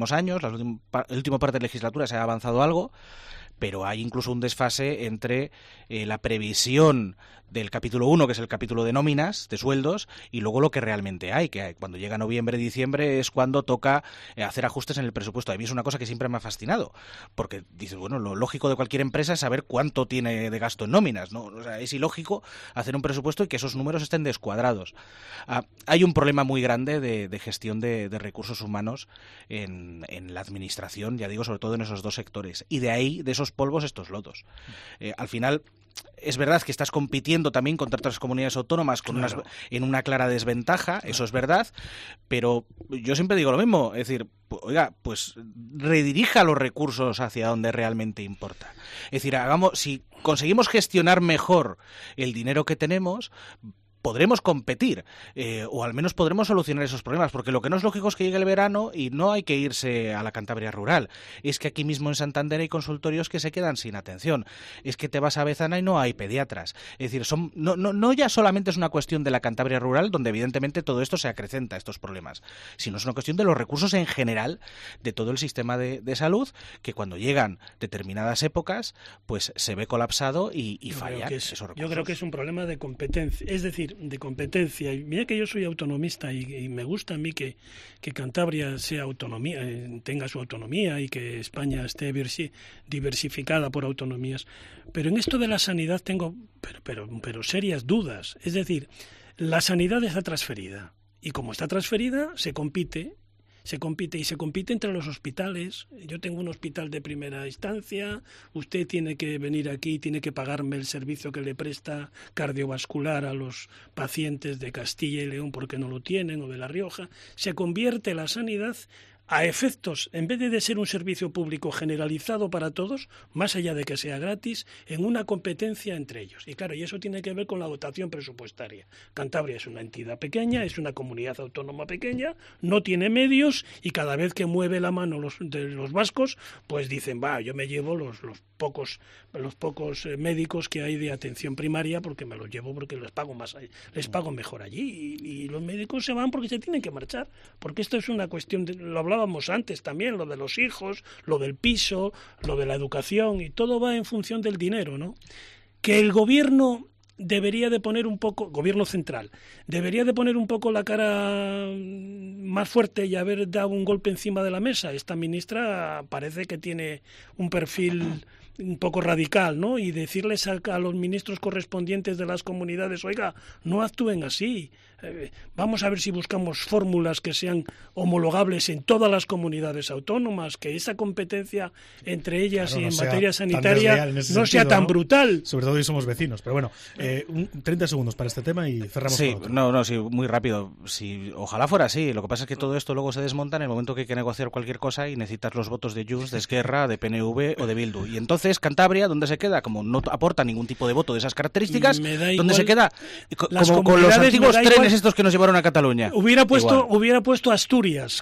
el último parte de legislatura se ha avanzado algo, pero hay incluso un desfase entre la previsión del capítulo 1, que es el capítulo de nóminas, de sueldos, y luego lo que realmente hay, que cuando llega noviembre, diciembre es cuando toca hacer ajustes en el presupuesto. A mí es una cosa que siempre me ha fascinado, porque dices, bueno, lo lógico de cualquier empresa es saber cuánto tiene de gasto en nóminas, ¿no? O sea, es ilógico hacer un presupuesto y que esos números estén descuadrados. Hay un problema muy grande de gestión de recursos humanos en la administración, ya digo, sobre todo en esos dos sectores, y de ahí, de esos polvos, estos lodos. Al final, es verdad que estás compitiendo también contra otras comunidades autónomas en una clara desventaja, eso es verdad, pero yo siempre digo lo mismo, es decir, oiga, pues redirija los recursos hacia donde realmente importa. Es decir, si conseguimos gestionar mejor el dinero que tenemos, podremos competir, o al menos podremos solucionar esos problemas, porque lo que no es lógico es que llegue el verano y no hay que irse a la Cantabria rural. Es que aquí mismo en Santander hay consultorios que se quedan sin atención. Es que te vas a Bezana y no hay pediatras. Es decir, no ya solamente es una cuestión de la Cantabria rural, donde evidentemente todo esto se acrecenta, estos problemas, sino es una cuestión de los recursos en general de todo el sistema de salud, que cuando llegan determinadas épocas, pues se ve colapsado y fallan esos recursos. Yo creo que es un problema de competencia, es decir, de competencia. Y mira que yo soy autonomista y me gusta a mí que Cantabria sea autonomía, tenga su autonomía y que España esté diversificada por autonomías. Pero en esto de la sanidad tengo pero serias dudas. Es decir, la sanidad está transferida y como está transferida se compite entre los hospitales. Yo tengo un hospital de primera instancia, usted tiene que venir aquí, tiene que pagarme el servicio que le presta cardiovascular a los pacientes de Castilla y León porque no lo tienen, o de La Rioja. Se convierte la sanidad a efectos, en vez de ser un servicio público generalizado para todos, más allá de que sea gratis, en una competencia entre ellos. Y claro, y eso tiene que ver con la dotación presupuestaria. Cantabria es una entidad pequeña, es una comunidad autónoma pequeña, no tiene medios y cada vez que mueve la mano los vascos, pues dicen, yo me llevo los pocos médicos que hay de atención primaria porque me los llevo porque les pago mejor allí. Y los médicos se van porque se tienen que marchar, porque esto es una cuestión, lo hablábamos antes también, lo de los hijos, lo del piso, lo de la educación, y todo va en función del dinero, ¿no? Que el gobierno debería de poner un poco, gobierno central, debería de poner un poco la cara más fuerte y haber dado un golpe encima de la mesa. Esta ministra parece que tiene un perfil un poco radical, ¿no? Y decirles a los ministros correspondientes de las comunidades, oiga, no actúen así. Vamos a ver si buscamos fórmulas que sean homologables en todas las comunidades autónomas, que esa competencia entre ellas y en materia sanitaria no sea tan brutal. Sobre todo si somos vecinos. Pero bueno, 30 segundos para este tema y cerramos. Sí, sí, muy rápido. Sí, ojalá fuera así. Lo que pasa es que todo esto luego se desmonta en el momento que hay que negociar cualquier cosa y necesitas los votos de Junts, de Esquerra, de PNV o de Bildu. Y entonces Cantabria, ¿dónde se queda? Como no aporta ningún tipo de voto de esas características, ¿dónde se queda? Como con los antiguos trenes estos que nos llevaron a Cataluña. Hubiera puesto Asturias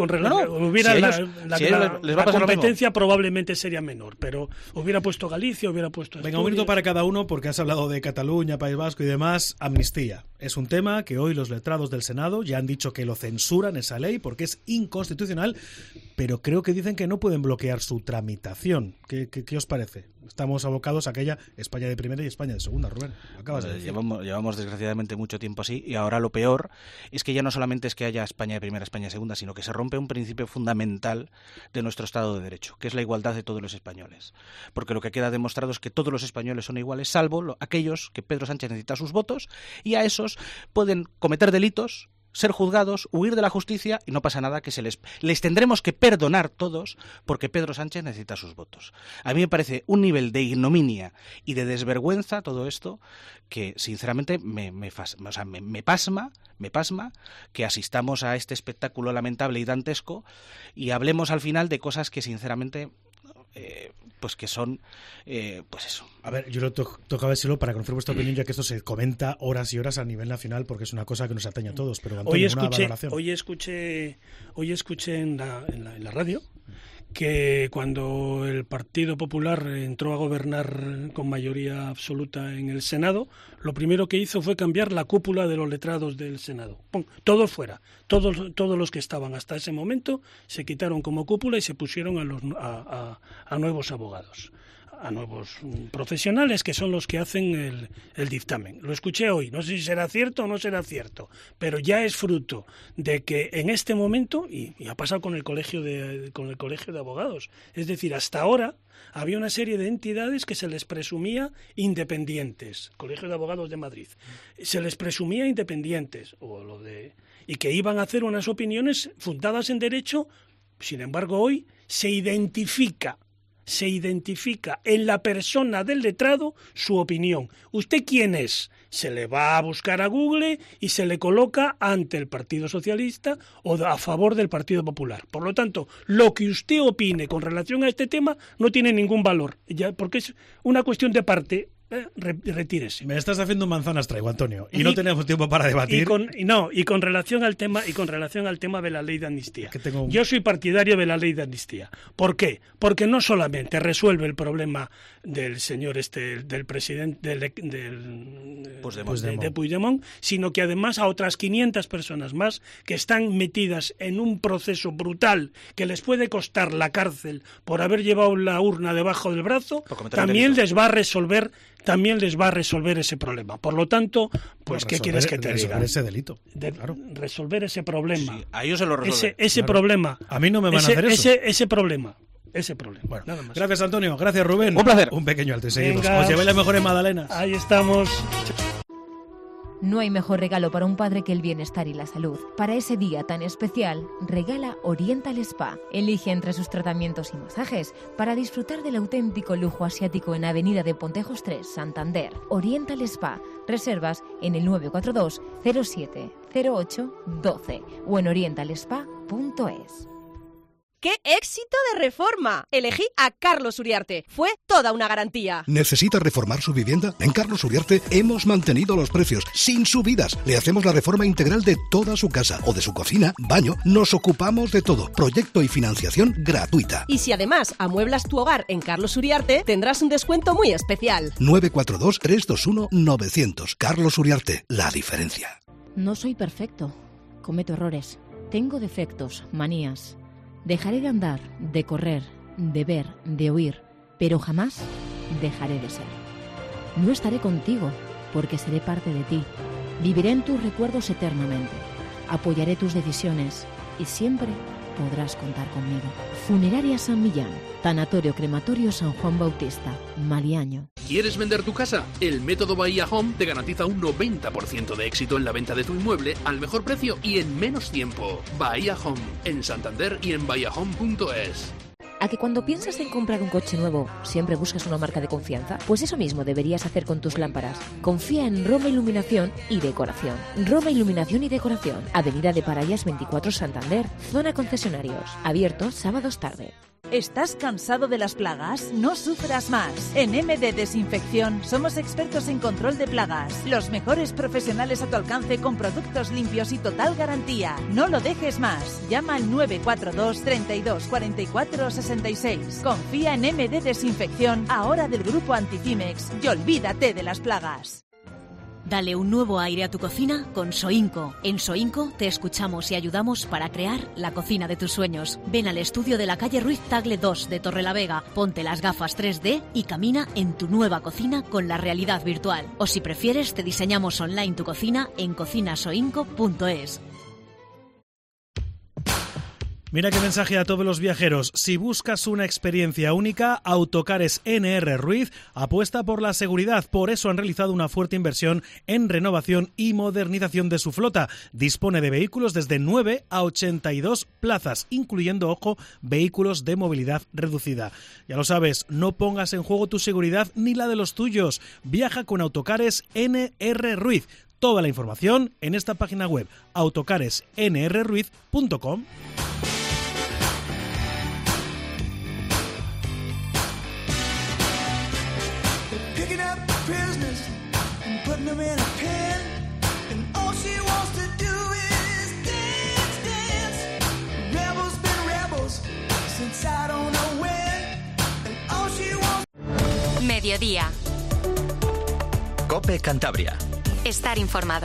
la competencia probablemente sería menor, pero hubiera puesto Galicia, hubiera puesto Asturias. Venga, un minuto para cada uno, porque has hablado de Cataluña, País Vasco y demás. Amnistía. Es un tema que hoy los letrados del Senado ya han dicho que lo censuran, esa ley, porque es inconstitucional, pero creo que dicen que no pueden bloquear su tramitación. ¿Qué os parece? Estamos abocados a aquella España de primera y España de segunda, Rubén. Acabas de decir. Llevamos desgraciadamente mucho tiempo así, y ahora lo peor es que ya no solamente es que haya España de primera, España de segunda, sino que se rompe un principio fundamental de nuestro Estado de Derecho, que es la igualdad de todos los españoles. Porque lo que queda demostrado es que todos los españoles son iguales, salvo aquellos que Pedro Sánchez necesita sus votos, y a esos pueden cometer delitos, ser juzgados, huir de la justicia y no pasa nada, que les tendremos que perdonar todos porque Pedro Sánchez necesita sus votos. A mí me parece un nivel de ignominia y de desvergüenza todo esto que sinceramente me pasma que asistamos a este espectáculo lamentable y dantesco y hablemos al final de cosas que sinceramente pues que son pues eso. A ver, yo lo tocaba decirlo para conocer vuestra opinión, ya que esto se comenta horas y horas a nivel nacional porque es una cosa que nos atañe a todos. Pero Antonio, hoy escuché en la radio que cuando el Partido Popular entró a gobernar con mayoría absoluta en el Senado, lo primero que hizo fue cambiar la cúpula de los letrados del Senado. ¡Pum! Todos fuera. Todos los que estaban hasta ese momento se quitaron como cúpula y se pusieron a nuevos abogados, a nuevos profesionales que son los que hacen el dictamen. Lo escuché hoy, no sé si será cierto o no será cierto, pero ya es fruto de que en este momento, y ha pasado con el colegio de abogados, es decir, hasta ahora había una serie de entidades que se les presumía independientes, Colegio de Abogados de Madrid, se les presumía independientes, y que iban a hacer unas opiniones fundadas en derecho. Sin embargo, hoy se identifica se identifica en la persona del letrado su opinión. ¿Usted quién es? Se le va a buscar a Google y se le coloca ante el Partido Socialista o a favor del Partido Popular. Por lo tanto, lo que usted opine con relación a este tema no tiene ningún valor, ya porque es una cuestión de parte. Retírese. Me estás haciendo manzanas traigo, Antonio, y no tenemos tiempo para debatir. Y con relación al tema de la ley de amnistía. Yo soy partidario de la ley de amnistía. ¿Por qué? Porque no solamente resuelve el problema del señor del presidente de Puigdemont, sino que además a otras 500 personas más que están metidas en un proceso brutal que les puede costar la cárcel por haber llevado la urna debajo del brazo, también les va a resolver ese problema. Por lo tanto, pues ¿qué quieres que te diga? Resolver ese delito. Resolver ese problema. Sí, a ellos se lo resuelven. Ese problema. A mí no me van a hacer eso. Ese problema. Bueno, nada más. Gracias, Antonio. Gracias, Rubén. Un placer. Un pequeño alto y seguimos. Venga. Os llevéis las mejores magdalenas. Ahí estamos. No hay mejor regalo para un padre que el bienestar y la salud. Para ese día tan especial, regala Oriental Spa. Elige entre sus tratamientos y masajes para disfrutar del auténtico lujo asiático en Avenida de Pontejos 3, Santander. Oriental Spa. Reservas en el 942 07 08 12 o en orientalspa.es. ¡Qué éxito de reforma! Elegí a Carlos Uriarte. Fue toda una garantía. ¿Necesita reformar su vivienda? En Carlos Uriarte hemos mantenido los precios sin subidas. Le hacemos la reforma integral de toda su casa o de su cocina, baño. Nos ocupamos de todo. Proyecto y financiación gratuita. Y si además amueblas tu hogar en Carlos Uriarte, tendrás un descuento muy especial. 942-321-900. Carlos Uriarte, la diferencia. No soy perfecto. Cometo errores. Tengo defectos, manías. Dejaré de andar, de correr, de ver, de oír, pero jamás dejaré de ser. No estaré contigo, porque seré parte de ti. Viviré en tus recuerdos eternamente. Apoyaré tus decisiones y siempre podrás contar conmigo. Funeraria San Millán, Tanatorio Crematorio San Juan Bautista, Maliaño. ¿Quieres vender tu casa? El método Bahía Home te garantiza un 90% de éxito en la venta de tu inmueble al mejor precio y en menos tiempo. Bahía Home, en Santander y en bahiahome.es. ¿A que cuando piensas en comprar un coche nuevo siempre buscas una marca de confianza? Pues eso mismo deberías hacer con tus lámparas. Confía en Roma Iluminación y Decoración. Roma Iluminación y Decoración, Avenida de Parayas 24 Santander, zona concesionarios, abierto sábados tarde. ¿Estás cansado de las plagas? No sufras más. En MD Desinfección somos expertos en control de plagas. Los mejores profesionales a tu alcance con productos limpios y total garantía. No lo dejes más. Llama al 942 32 44 66. Confía en MD Desinfección, ahora del grupo Anticimex, y olvídate de las plagas. Dale un nuevo aire a tu cocina con Soinco. En Soinco te escuchamos y ayudamos para crear la cocina de tus sueños. Ven al estudio de la calle Ruiz Tagle 2 de Torrelavega, ponte las gafas 3D y camina en tu nueva cocina con la realidad virtual. O si prefieres, te diseñamos online tu cocina en cocinasoinco.es. Mira qué mensaje a todos los viajeros. Si buscas una experiencia única, Autocares NR Ruiz apuesta por la seguridad. Por eso han realizado una fuerte inversión en renovación y modernización de su flota. Dispone de vehículos desde 9 a 82 plazas, incluyendo, ojo, vehículos de movilidad reducida. Ya lo sabes, no pongas en juego tu seguridad ni la de los tuyos. Viaja con Autocares NR Ruiz. Toda la información en esta página web, autocaresnrruiz.com. Mediodía. COPE Cantabria. Estar informado.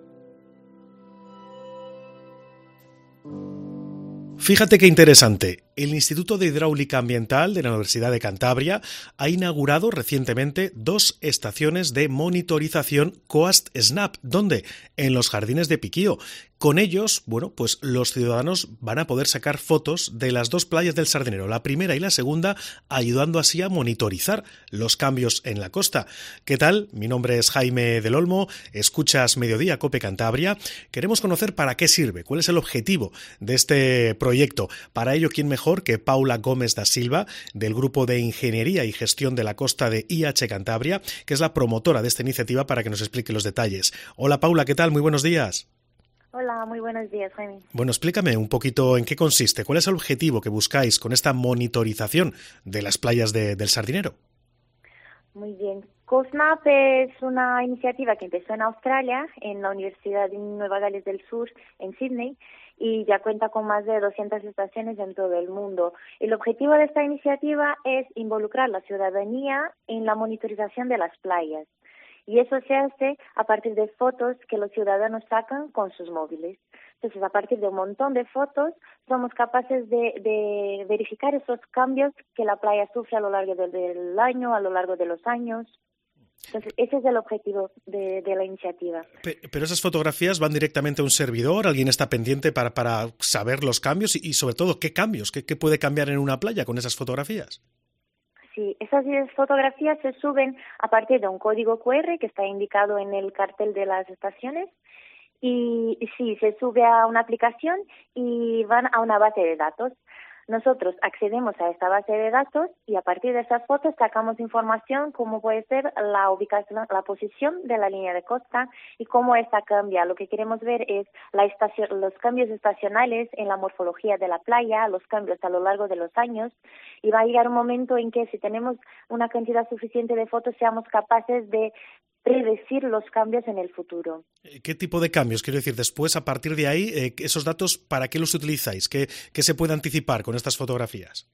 Fíjate qué interesante. El Instituto de Hidráulica Ambiental de la Universidad de Cantabria ha inaugurado recientemente 2 estaciones de monitorización Coast Snap. ¿Dónde? En los jardines de Piquío. Con ellos, bueno, pues los ciudadanos van a poder sacar fotos de las 2 playas del Sardinero, la primera y la segunda, ayudando así a monitorizar los cambios en la costa. ¿Qué tal? Mi nombre es Jaime del Olmo, escuchas Mediodía Cope Cantabria. Queremos conocer para qué sirve, cuál es el objetivo de este proyecto. Para ello, ¿quién mejor que Paula Gómez da Silva, del Grupo de Ingeniería y Gestión de la Costa de IH Cantabria, que es la promotora de esta iniciativa, para que nos explique los detalles? Hola Paula, ¿qué tal? Muy buenos días. Hola, muy buenos días, Jaime. Bueno, explícame un poquito en qué consiste, cuál es el objetivo que buscáis con esta monitorización de las playas del Sardinero. Muy bien. COSNAP es una iniciativa que empezó en Australia, en la Universidad de Nueva Gales del Sur, en Sydney, y ya cuenta con más de 200 estaciones en todo el mundo. El objetivo de esta iniciativa es involucrar a la ciudadanía en la monitorización de las playas. Y eso se hace a partir de fotos que los ciudadanos sacan con sus móviles. Entonces, a partir de un montón de fotos, somos capaces de verificar esos cambios que la playa sufre a lo largo del año, a lo largo de los años. Entonces, ese es el objetivo de la iniciativa. Pero esas fotografías van directamente a un servidor, alguien está pendiente para saber los cambios y sobre todo, ¿qué cambios? ¿Qué puede cambiar en una playa con esas fotografías? Sí, esas fotografías se suben a partir de un código QR que está indicado en el cartel de las estaciones y sí, se sube a una aplicación y van a una base de datos. Nosotros accedemos a esta base de datos y a partir de esas fotos sacamos información como puede ser la ubicación, la posición de la línea de costa y cómo esta cambia. Lo que queremos ver es los cambios estacionales en la morfología de la playa, los cambios a lo largo de los años, y va a llegar un momento en que si tenemos una cantidad suficiente de fotos seamos capaces de predecir los cambios en el futuro. ¿Qué tipo de cambios? Quiero decir, después, a partir de ahí, esos datos, ¿para qué los utilizáis? ¿Qué se puede anticipar con estas fotografías?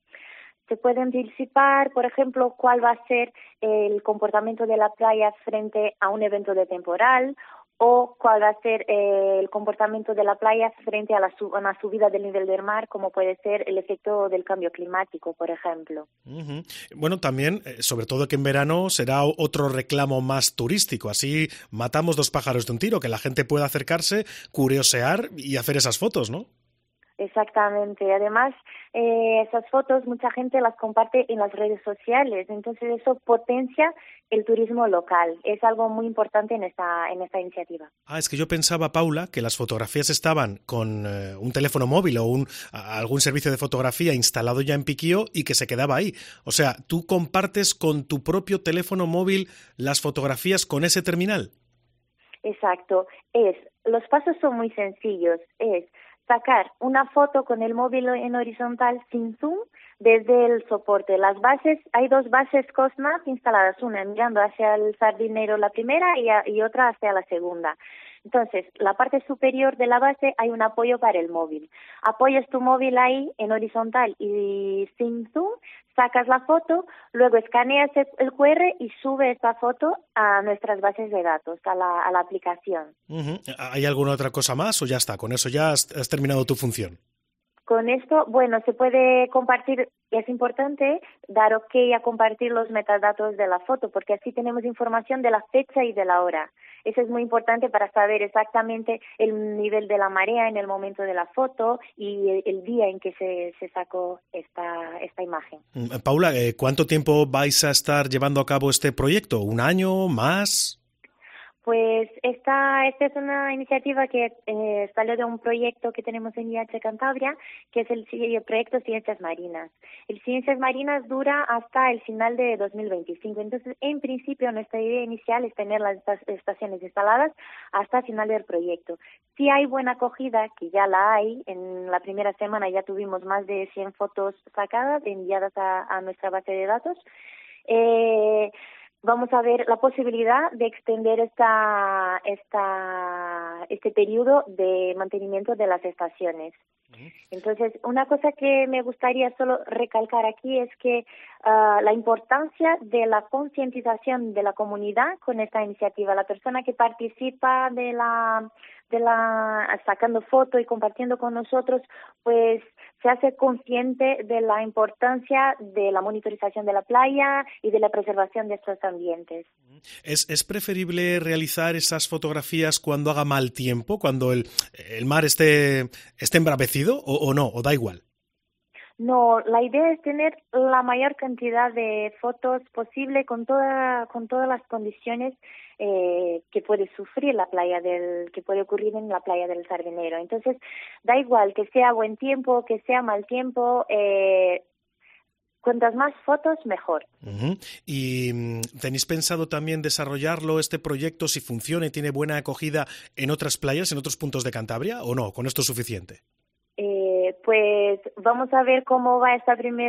Se puede anticipar, por ejemplo, cuál va a ser el comportamiento de la playa frente a un evento de temporal o cuál va a ser el comportamiento de la playa frente a una subida del nivel del mar, como puede ser el efecto del cambio climático, por ejemplo. Uh-huh. Bueno, también, sobre todo que en verano será otro reclamo más turístico, así matamos 2 pájaros de un tiro, que la gente pueda acercarse, curiosear y hacer esas fotos, ¿no? Exactamente. Además, esas fotos mucha gente las comparte en las redes sociales, entonces eso potencia el turismo local. Es algo muy importante en esta iniciativa. Es que yo pensaba, Paula, que las fotografías estaban con un teléfono móvil o algún servicio de fotografía instalado ya en Piquío y que se quedaba ahí. O sea, ¿tú compartes con tu propio teléfono móvil las fotografías con ese terminal? Exacto. Los pasos son muy sencillos. Sacar una foto con el móvil en horizontal sin zoom desde el soporte. Las bases, hay 2 bases COSNAP instaladas, una mirando hacia el Sardinero la primera y otra hacia la segunda. Entonces, la parte superior de la base hay un apoyo para el móvil. Apoyas tu móvil ahí en horizontal y sin zoom, sacas la foto, luego escaneas el QR y sube esta foto a nuestras bases de datos, a la aplicación. Uh-huh. ¿Hay alguna otra cosa más o ya está? ¿Con eso ya has terminado tu función? Con esto, bueno, se puede compartir, es importante dar OK a compartir los metadatos de la foto, porque así tenemos información de la fecha y de la hora. Eso es muy importante para saber exactamente el nivel de la marea en el momento de la foto y el día en que se sacó esta imagen. Paula, ¿cuánto tiempo vais a estar llevando a cabo este proyecto? ¿1 año? ¿Más? Pues esta es una iniciativa que salió de un proyecto que tenemos en IH Cantabria, que es el proyecto Ciencias Marinas. El Ciencias Marinas dura hasta el final de 2025. Entonces, en principio, nuestra idea inicial es tener las estaciones instaladas hasta el final del proyecto. Si hay buena acogida, que ya la hay, en la primera semana ya tuvimos más de 100 fotos sacadas, enviadas a nuestra base de datos. Vamos a ver la posibilidad de extender este periodo de mantenimiento de las estaciones. Entonces, una cosa que me gustaría solo recalcar aquí es que la importancia de la concientización de la comunidad con esta iniciativa. La persona que participa sacando foto y compartiendo con nosotros, pues se hace consciente de la importancia de la monitorización de la playa y de la preservación de estos ambientes. ¿Es preferible realizar esas fotografías cuando haga mal tiempo, cuando el mar esté embravecido o no, o da igual? No, la idea es tener la mayor cantidad de fotos posible con todas las condiciones que puede sufrir la playa que puede ocurrir en la playa del Sardinero. Entonces, da igual que sea buen tiempo, que sea mal tiempo, cuantas más fotos, mejor. Uh-huh. ¿Y tenéis pensado también desarrollarlo, este proyecto, si funciona y tiene buena acogida en otras playas, en otros puntos de Cantabria, o no? ¿Con esto es suficiente? Pues vamos a ver cómo va este primer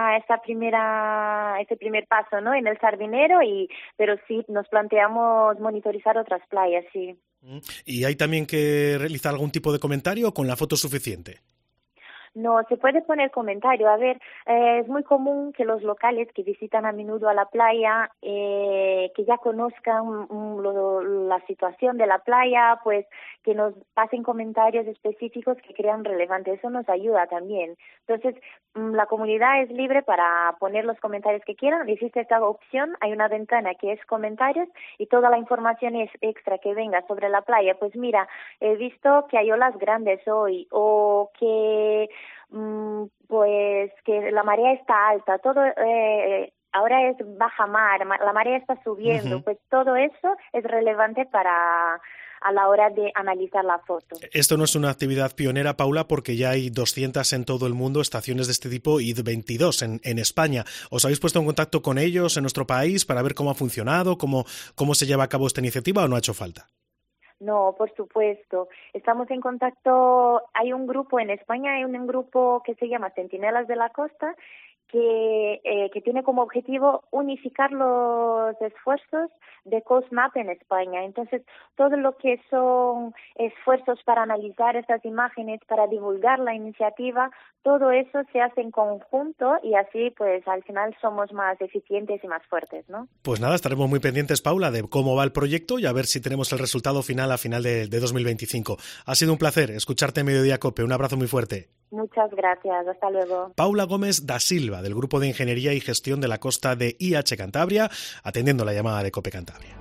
paso, ¿no? En el Sardinero, pero sí, nos planteamos monitorizar otras playas, sí. ¿Y hay también que realizar algún tipo de comentario o con la foto suficiente? No, se puede poner comentario. A ver, es muy común que los locales que visitan a menudo a la playa, que ya conozcan la situación de la playa, pues que nos pasen comentarios específicos que crean relevante. Eso nos ayuda también. Entonces, la comunidad es libre para poner los comentarios que quieran. Existe esta opción, hay una ventana que es comentarios y toda la información es extra que venga sobre la playa. Pues mira, he visto que hay olas grandes hoy, o que pues que la marea está alta, todo ahora es baja mar, la marea está subiendo. Uh-huh. Pues todo eso es relevante a la hora de analizar la foto. Esto no es una actividad pionera, Paula, porque ya hay 200 en todo el mundo, estaciones de este tipo, y 22 en España. ¿Os habéis puesto en contacto con ellos en nuestro país para ver cómo ha funcionado, cómo se lleva a cabo esta iniciativa, o no ha hecho falta? No, por supuesto. Estamos en contacto. Hay un grupo en España, hay un grupo que se llama Centinelas de la Costa, que tiene como objetivo unificar los esfuerzos de COSMAP en España. Entonces, todo lo que son esfuerzos para analizar estas imágenes, para divulgar la iniciativa, todo eso se hace en conjunto y así, pues, al final somos más eficientes y más fuertes, ¿no? Pues nada, estaremos muy pendientes, Paula, de cómo va el proyecto y a ver si tenemos el resultado final a final de 2025. Ha sido un placer escucharte en Mediodía Cope. Un abrazo muy fuerte. Muchas gracias. Hasta luego. Paula Gómez da Silva, del Grupo de Ingeniería y Gestión de la Costa de IH Cantabria, atendiendo la llamada de Cope Cantabria.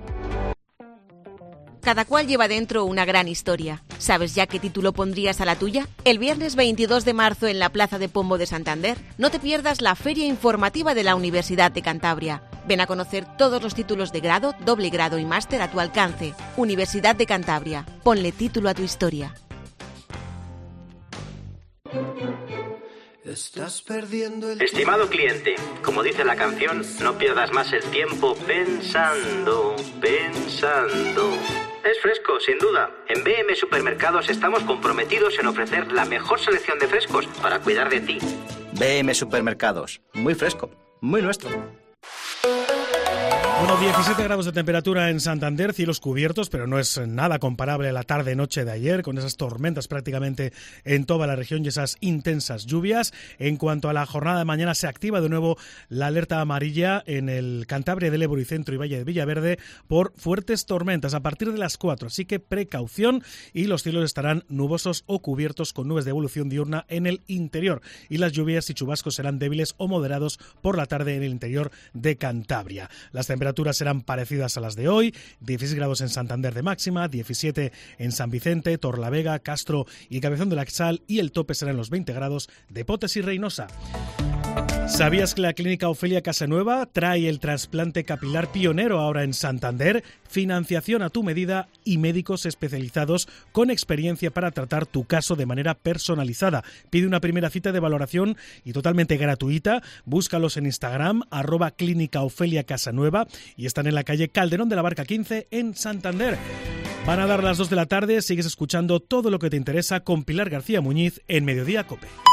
Cada cual lleva dentro una gran historia. ¿Sabes ya qué título pondrías a la tuya? El viernes 22 de marzo en la Plaza de Pombo de Santander, no te pierdas la feria informativa de la Universidad de Cantabria. Ven a conocer todos los títulos de grado, doble grado y máster a tu alcance. Universidad de Cantabria. Ponle título a tu historia. Estás perdiendo el... Estimado cliente, como dice la canción, no pierdas más el tiempo pensando. Es fresco, sin duda. En BM Supermercados estamos comprometidos en ofrecer la mejor selección de frescos para cuidar de ti. BM Supermercados, muy fresco, muy nuestro. Bueno, 17 grados de temperatura en Santander, cielos cubiertos, pero no es nada comparable a la tarde-noche de ayer, con esas tormentas prácticamente en toda la región y esas intensas lluvias. En cuanto a la jornada de mañana, se activa de nuevo la alerta amarilla en el Cantabria del Ebro y Centro y Valle de Villaverde por fuertes tormentas a partir de las 4, así que precaución, y los cielos estarán nubosos o cubiertos con nubes de evolución diurna en el interior, y las lluvias y chubascos serán débiles o moderados por la tarde en el interior de Cantabria. Las temperaturas serán parecidas a las de hoy, 16 grados en Santander de máxima, 17 en San Vicente, Torlavega, Castro y Cabezón de la Sal, y el tope será en los 20 grados de Potes y Reynosa. ¿Sabías que la Clínica Ofelia Casanueva trae el trasplante capilar pionero ahora en Santander? Financiación a tu medida y médicos especializados con experiencia para tratar tu caso de manera personalizada. Pide una primera cita de valoración y totalmente gratuita. Búscalos en Instagram, @Clínica Ofelia Casanueva, y están en la calle Calderón de la Barca 15 en Santander. Van a dar las 2 de la tarde, sigues escuchando todo lo que te interesa con Pilar García Muñiz en Mediodía Cope.